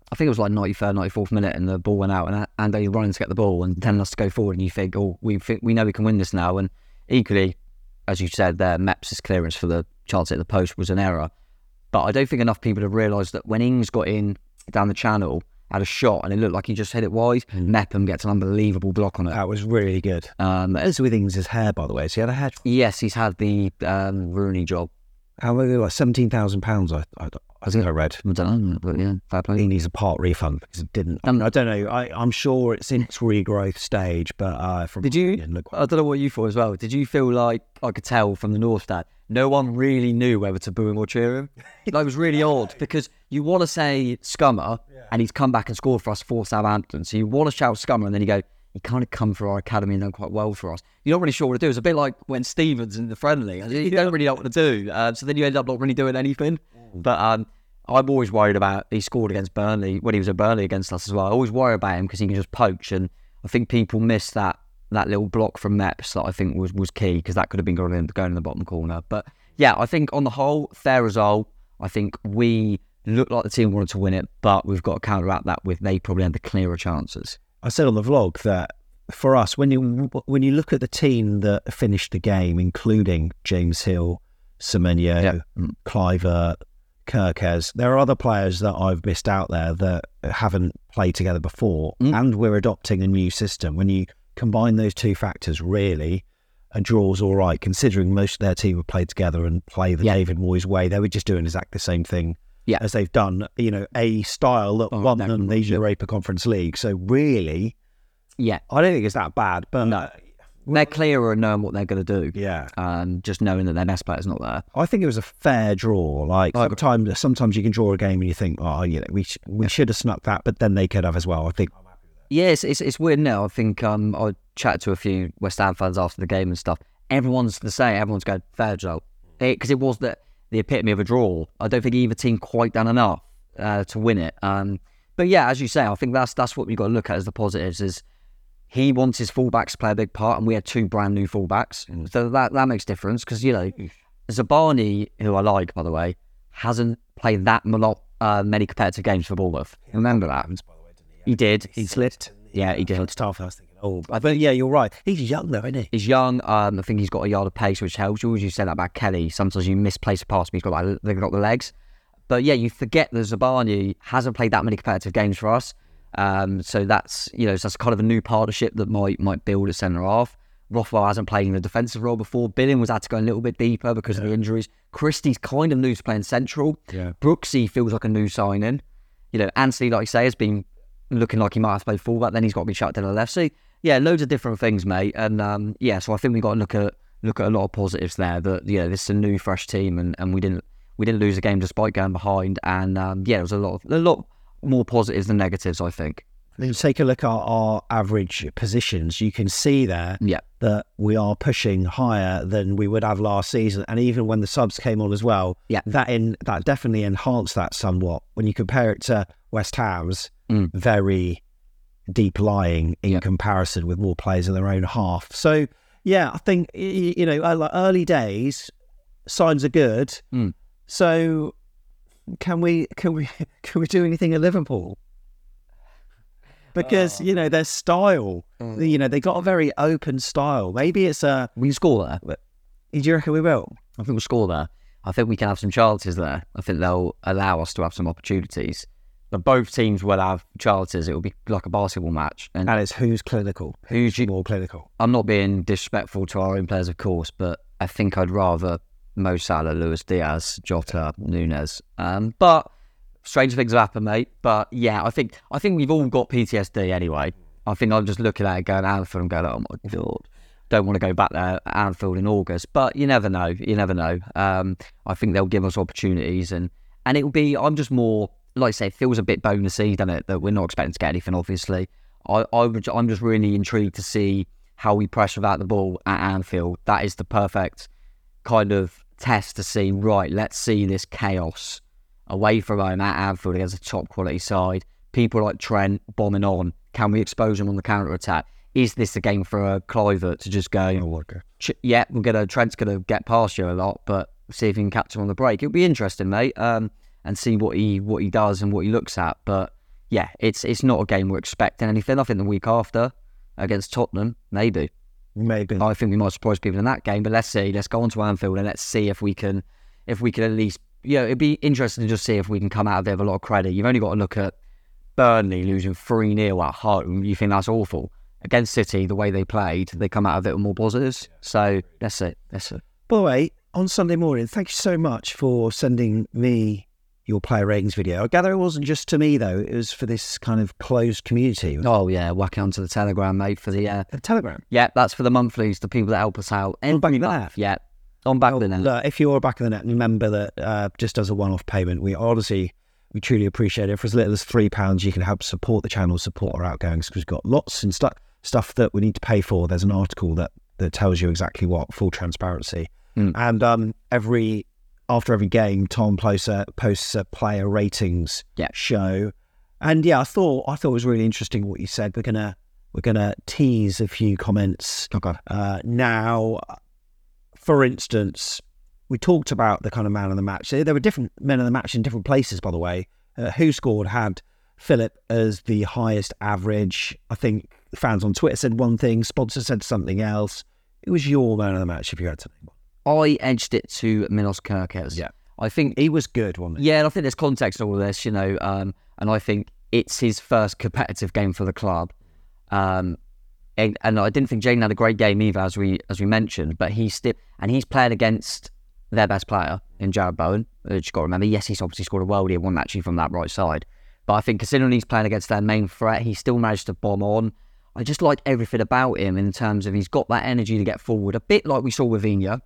94th minute, and the ball went out, and Andy running to get the ball and telling us to go forward, and you think, we know we can win this now. And equally, as you said there, Mepps' clearance for the chance at the post was an error. But I don't think enough people have realised that when Ings got in down the channel, had a shot, and it looked like he just hit it wide, Mepham gets an unbelievable block on it. That was really good. As with Ings' hair, by the way, so he had a hair. Yes, he's had the Rooney job. How much? Like £17,000. I think I read. I don't know, but fair play. He needs a part refund because it didn't. I don't know. I'm sure it's in its regrowth stage, but I don't know what you thought as well. Did you feel like, I could tell from the North Stand, no one really knew whether to boo him or cheer him? It was really odd, because you want to say Scummer, and he's come back and scored for us for Southampton. So you want to shout Scummer, and then you go, he kind of come for our academy and done quite well for us. You're not really sure what to do. It's a bit like when Stevens in the friendly. You don't really know what to do. So then you end up not really doing anything. But I'm always worried about, he scored against Burnley, when he was at Burnley against us as well. I always worry about him because he can just poach. And I think people miss that little block from Mepps that I think was key, because that could have been going in the bottom corner. But yeah, I think on the whole, fair result. I think we looked like the team wanted to win it, but we've got to counteract that with they probably had the clearer chances. I said on the vlog that for us, when you look at the team that finished the game, including James Hill, Semenyo, Kluivert, Kirkes, there are other players that I've missed out there that haven't played together before, and we're adopting a new system. When you combine those two factors, really, a draw's all right, considering most of their team have played together and play the David Moyes way. They were just doing exactly the same thing as they've done, a style that won them the Europa Conference League. So really, I don't think it's that bad. But no, they're clearer and knowing what they're going to do. Yeah, just knowing that their best player's not there. I think it was a fair draw. Sometimes you can draw a game and you think, we should have snuck that, but then they could have as well. I think. Yes, it's weird now. I think I chatted to a few West Ham fans after the game and stuff. Everyone's the same. Everyone's going, fair result. Because it was the epitome of a draw. I don't think either team quite done enough to win it. But yeah, as you say, I think that's what we've got to look at as the positives. Is he wants his fullbacks to play a big part, and we had two brand new fullbacks. So that makes difference, because, Zabani, who I like, by the way, hasn't played that many competitive games for Bournemouth. Remember that? He did. He slipped. Yeah, he did. Stuff. I was thinking, but yeah, you're right. He's young though, isn't he? He's young. I think he's got a yard of pace, which helps. You always say that about Kelly. Sometimes you misplace a pass, but they've got the legs. But yeah, you forget that Zabani hasn't played that many competitive games for us. So that's that's kind of a new partnership that might build at centre half. Rothwell hasn't played in a defensive role before. Billing had to go a little bit deeper because of the injuries. Christie's kind of new to playing central. Yeah. Brooksy feels like a new signing. Anthony, like you say, has been looking like he might have to play fullback, then he's got to be shut down on the left. So loads of different things, mate. And so I think we got to look at a lot of positives there. That this is a new, fresh team, and we didn't lose the game despite going behind. And there was a lot more positives than negatives, I think. If you take a look at our average positions, you can see there that we are pushing higher than we would have last season. And even when the subs came on as well, that definitely enhanced that somewhat. When you compare it to West Ham's very deep lying in comparison with more players in their own half. So, I think, early days, signs are good. So can we do anything at Liverpool? Because, their style, they got a very open style. Maybe it's we can score there. Do you reckon we will? I think we'll score there. I think we can have some chances there. I think they'll allow us to have some opportunities. But both teams will have chances. It will be like a basketball match. And it's who's clinical? Who's more clinical? I'm not being disrespectful to our own players, of course, but I think I'd rather Mo Salah, Luis Diaz, Jota, Nunes. But strange things have happened, mate. But I think we've all got PTSD anyway. I think I'm just looking at it going Anfield and going, oh my God, don't want to go back there at Anfield in August. But you never know. I think they'll give us opportunities, and it will be. I'm just more, like I say, it feels a bit bonusy, doesn't it? That we're not expecting to get anything. Obviously, I'm just really intrigued to see how we press without the ball at Anfield. That is the perfect kind of test to see. Right, let's see this chaos away from home at Anfield against a top quality side. People like Trent bombing on. Can we expose them on the counter attack? Is this a game for Kluivert to just go? Trent's gonna get past you a lot, but see if he can catch him on the break. It'll be interesting, mate, and see what he does and what he looks at. But it's not a game we're expecting anything. I think the week after against Tottenham, maybe. I think we might surprise people in that game. But let's see. Let's go on to Anfield and let's see if we can at least. It'd be interesting to just see if we can come out of there with a lot of credit. You've only got to look at Burnley losing 3-0 at home. You think that's awful. Against City, the way they played, they come out of it with more positives. So that's it. By the way, on Sunday morning, thank you so much for sending me your player ratings video. I gather it wasn't just to me, though. It was for this kind of closed community. Oh, yeah. Whack it onto the Telegram, mate, for the... Telegram? Yeah, that's for the monthlies, the people that help us out. On back of the net? Yeah. On back of the net. Look, if you're back of the net, remember that just as a one-off payment, we truly appreciate it. For as little as £3, you can help support the channel, support our outgoings, because we've got lots and stuff that we need to pay for. There's an article that tells you exactly what, full transparency. And after every game, Tom posts a player ratings show. And I thought it was really interesting what you said. We're gonna tease a few comments. Now, for instance, we talked about the kind of man of the match. There were different men of the match in different places, by the way. Who Scored had Philip as the highest average. I think fans on Twitter said one thing, sponsor said something else. It was your man of the match, if you had to name one. I edged it to Milos Kerkez. Yeah. I think he was good, wasn't he? Yeah, and I think there's context to all of this, and I think it's his first competitive game for the club. And I didn't think Jayden had a great game either, as we mentioned, but he's playing against their best player in Jarrod Bowen. You've got to remember, yes, he's obviously scored a worldie and one actually from that right side. But I think considering he's playing against their main threat, he still managed to bomb on. I just like everything about him in terms of he's got that energy to get forward, a bit like we saw with Viña,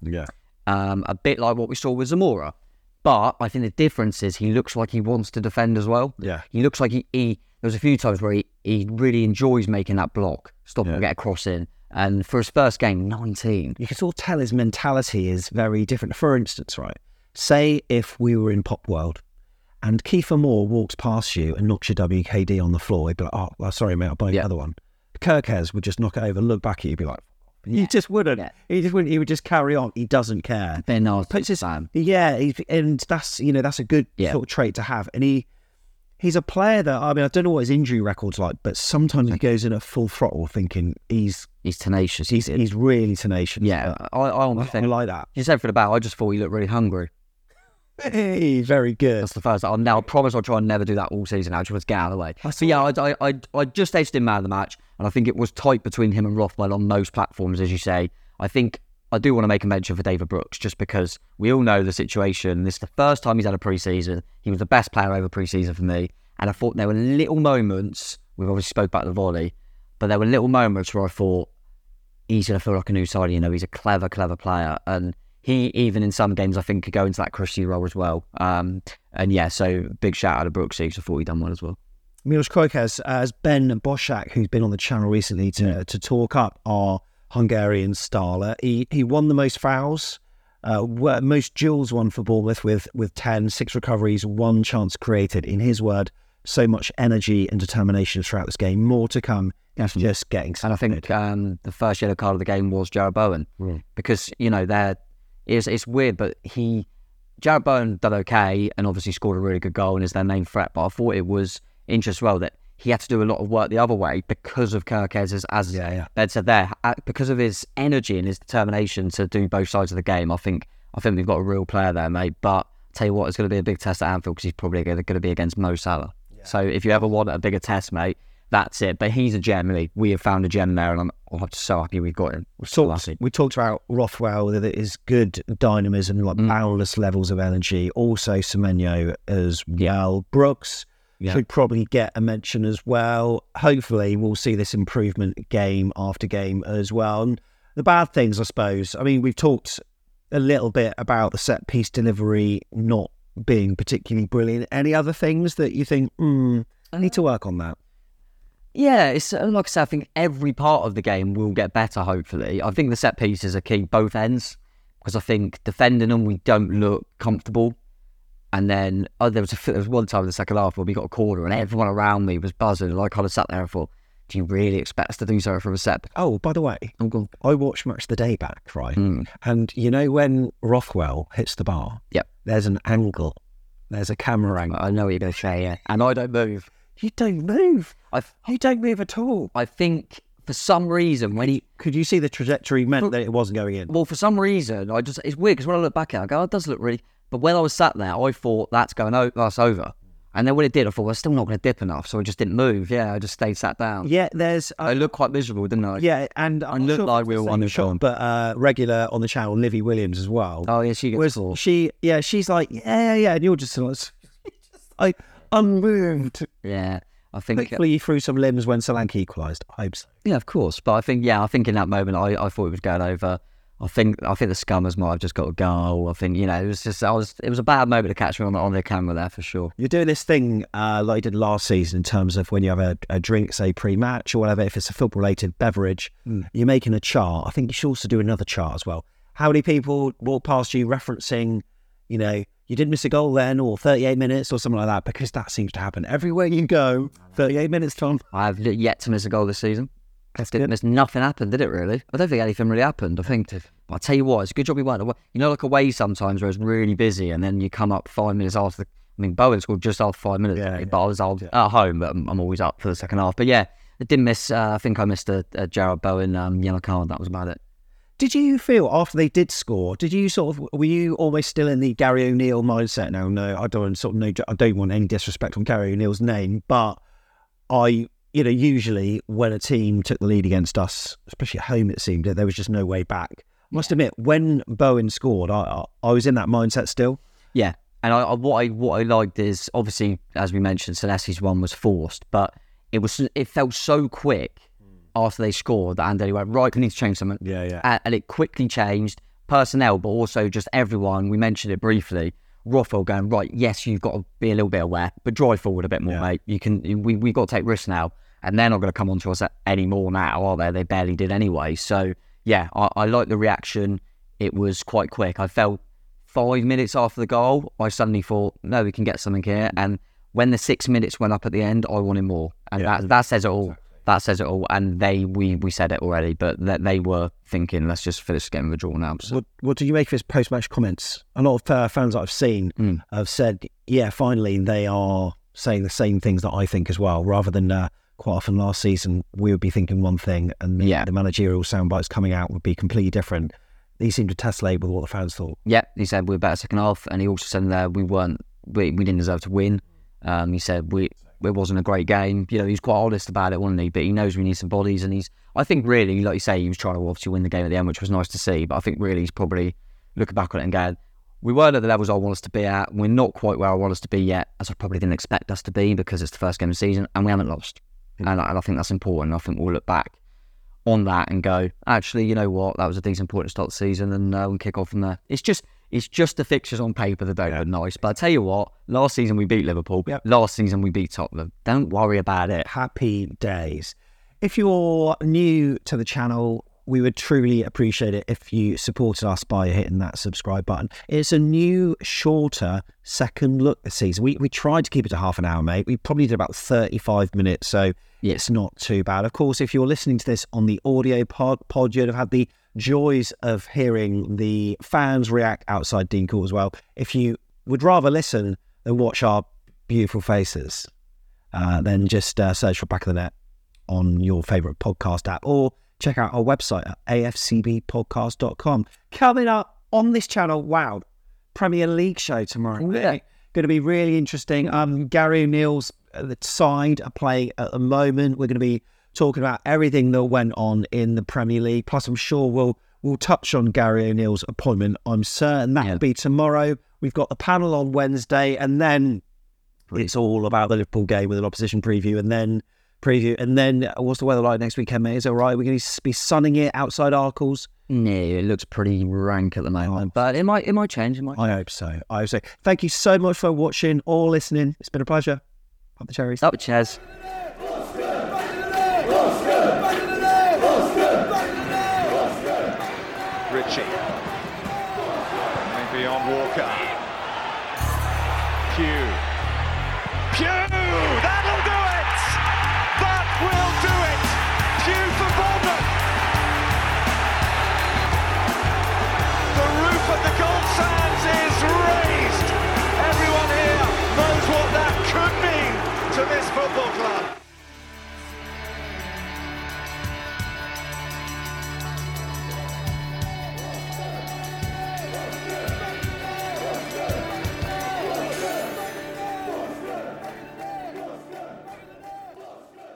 a bit like what we saw with Zamora. But I think the difference is he looks like he wants to defend as well. Yeah, he looks like he there's a few times where he really enjoys making that block, stopping and get a cross in. And for his first game, 19. You can sort of tell his mentality is very different. For instance, right, say if we were in Pop World and Kiefer Moore walks past you and knocks your WKD on the floor, he'd be like, oh, well, sorry, mate, I'll buy you the other one. Kerkez would just knock it over, look back at you, be like, you just wouldn't. Yeah. He just wouldn't. He would just carry on. He doesn't care. And that's a good sort of trait to have. And he's a player that, I don't know what his injury record's like, but sometimes he goes in at full throttle, thinking he's tenacious. He's really tenacious. Yeah, I like that. You said for the battle, I just thought he looked really hungry. Hey, very good. That's the first. I promise I'll try and never do that all season. I just want to get out of the way. But yeah, I just edged him man of the match, and I think it was tight between him and Rothwell on most platforms, as you say. I think I do want to make a mention for David Brooks, just because we all know the situation. This is the first time he's had a pre-season. He was the best player over pre-season for me, and I thought there were little moments. We've obviously spoke about the volley, But there were little moments where I thought, he's going to feel like a new signing. You know, he's a clever player. And he, even in some games, I think could go into that Christie role as well. And yeah, so big shout out to Brooksy, because I thought he'd done well as well. Milos Krokas, as Ben Boszak, who's been on the channel recently to talk up our Hungarian starler, he won the most fouls, most duels won for Bournemouth with 10, 6 recoveries, 1 chance created. In his word, so much energy and determination throughout this game. More to come. Just getting started. And I think the first yellow card of the game was Jarrod Bowen, because you know it's weird, but Jarrod Bowen done okay and obviously scored a really good goal and is their main threat. But I thought it was interesting as well that he had to do a lot of work the other way because of Kerkez, as Ben said there, because of his energy and his determination to do both sides of the game. I think we've got a real player there, mate. But tell you what, it's going to be a big test at Anfield because he's probably going to be against Mo Salah. Yeah. So if you ever want a bigger test, mate, that's it. But he's a gem, really. We have found a gem there, and I'm so happy we've got him. We talked about Rothwell, that it is good dynamism, like boundless levels of energy. Also Semenyo as well. Brooks should probably get a mention as well. Hopefully we'll see this improvement game after game as well. And the bad things, I suppose, I mean, we've talked a little bit about the set-piece delivery not being particularly brilliant. Any other things that you think, I need to work on that? Yeah, it's like I said, I think every part of the game will get better, hopefully. I think the set pieces are key, both ends, because I think defending them, we don't look comfortable. And then there was one time in the second half where we got a corner and everyone around me was buzzing, and I kind of sat there and thought, do you really expect us to do so from a set? Oh, by the way, I watched Match of the Day back, right? And you know when Rothwell hits the bar? Yep. There's an angle. There's a camera angle. I know what you're going to say, yeah. And I don't move. You don't move. You don't move at all. I think for some reason could you see the trajectory meant that it wasn't going in? Well, for some reason, it's weird because when I look back at it, I go, it does look really. But when I was sat there, I thought that's over. And then when it did, I thought, well, it's still not going to dip enough, so I just didn't move. Yeah, I just stayed sat down. Yeah, I looked quite miserable, didn't I? Yeah, and I looked like we were on the shot. But regular on the channel, Livy Williams as well. Oh yeah, she gets sore. She's like, yeah, and you're just like unmoved. Yeah. I think hopefully you threw some limbs when Solanke equalised. I hope so. Yeah, of course. But I think in that moment I thought it was going over. I think the Scummers might have just got a goal. I think, it was just it was a bad moment to catch me on the camera there for sure. You're doing this thing like you did last season in terms of when you have a drink, say pre-match or whatever, if it's a football-related beverage, you're making a chart. I think you should also do another chart as well. How many people walk past you referencing, you did miss a goal then, or 38 minutes or something like that, because that seems to happen everywhere you go. 38 minutes, Tom. I've yet to miss a goal this season. Nothing happened, did it really? I don't think anything really happened. I think, I'll tell you what, it's a good job we weren't. Like away sometimes where it's really busy and then you come up 5 minutes after. Bowen scored just after 5 minutes, but I was at home, but I'm always up for the second half. But yeah, I didn't miss, I think I missed a Jarrod Bowen yellow card. That was about it. Did you feel after they did score? Were you almost still in the Gary O'Neill mindset? No, I don't want any disrespect on Gary O'Neill's name, but usually when a team took the lead against us, especially at home, it seemed that there was just no way back. I must admit, when Bowen scored, I was in that mindset still. Yeah, and what I liked is obviously, as we mentioned, Senesi's one was forced, but it felt so quick. After they scored, that Andy went, right, we need to change something. Yeah. And it quickly changed personnel, but also just everyone. We mentioned it briefly. Rothwell going, right, yes, you've got to be a little bit aware, but drive forward a bit more, mate. We've got to take risks now. And they're not going to come onto us anymore now, are they? They barely did anyway. So, yeah, I like the reaction. It was quite quick. I felt 5 minutes after the goal, I suddenly thought, no, we can get something here. And when the 6 minutes went up at the end, I wanted more. And that says it all. That says it all, and we said it already, but they were thinking, let's just finish the game with a draw now. So. What do you make of his post-match comments? A lot of fans that I've seen have said, finally they are saying the same things that I think as well, rather than quite often last season we would be thinking one thing and the managerial soundbites coming out would be completely different. He seemed to tessellate with what the fans thought. Yeah, he said we were better second half, and he also said that we didn't deserve to win. He said it wasn't a great game. He was quite honest about it, wasn't he? But he knows we need some bodies, and I think really, like you say, he was trying to obviously win the game at the end, which was nice to see. But I think really he's probably looking back on it and going, we weren't at the levels I want us to be at. We're not quite where I want us to be yet, as I probably didn't expect us to be because it's the first game of the season, and we haven't lost. And I think that's important. I think we'll look back on that and go, actually, you know what, that was a decent point to start the season, and we'll kick off from there. It's just the fixtures on paper that don't look nice. But I tell you what, last season we beat Liverpool. Last season we beat Tottenham. Don't worry about it. Happy days. If you're new to the channel, we would truly appreciate it if you supported us by hitting that subscribe button. It's a new, shorter second look this season. We tried to keep it to half an hour, mate. We probably did about 35 minutes, so it's not too bad. Of course, if you're listening to this on the audio pod, you'd have had the joys of hearing the fans react outside Dean Court as well. If you would rather listen than watch our beautiful faces, then just search for Back of the Net on your favourite podcast app, or check out our website at afcbpodcast.com. Coming up on this channel, wow, Premier League show tomorrow. Going to be really interesting. Gary O'Neill's side are playing at the moment. We're going to be talking about everything that went on in the Premier League. Plus, I'm sure we'll touch on Gary O'Neill's appointment. I'm certain that will be tomorrow. We've got the panel on Wednesday, and then it's all about the Liverpool game with an opposition preview, and then what's the weather like next weekend, mate? Is it all right? We're going to be sunning it outside Arkles. No, it looks pretty rank at the moment, but it might change. I hope so. Thank you so much for watching or listening. It's been a pleasure. Up the cherries. Up the chairs. Ritchie. Maybe on Walker. Pugh. That'll do it! That will do it! Pugh for Bournemouth! The roof of the Gold Sands is raised! Everyone here knows what that could mean to this football club.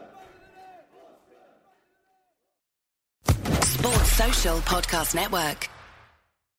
Sports Social Podcast Network.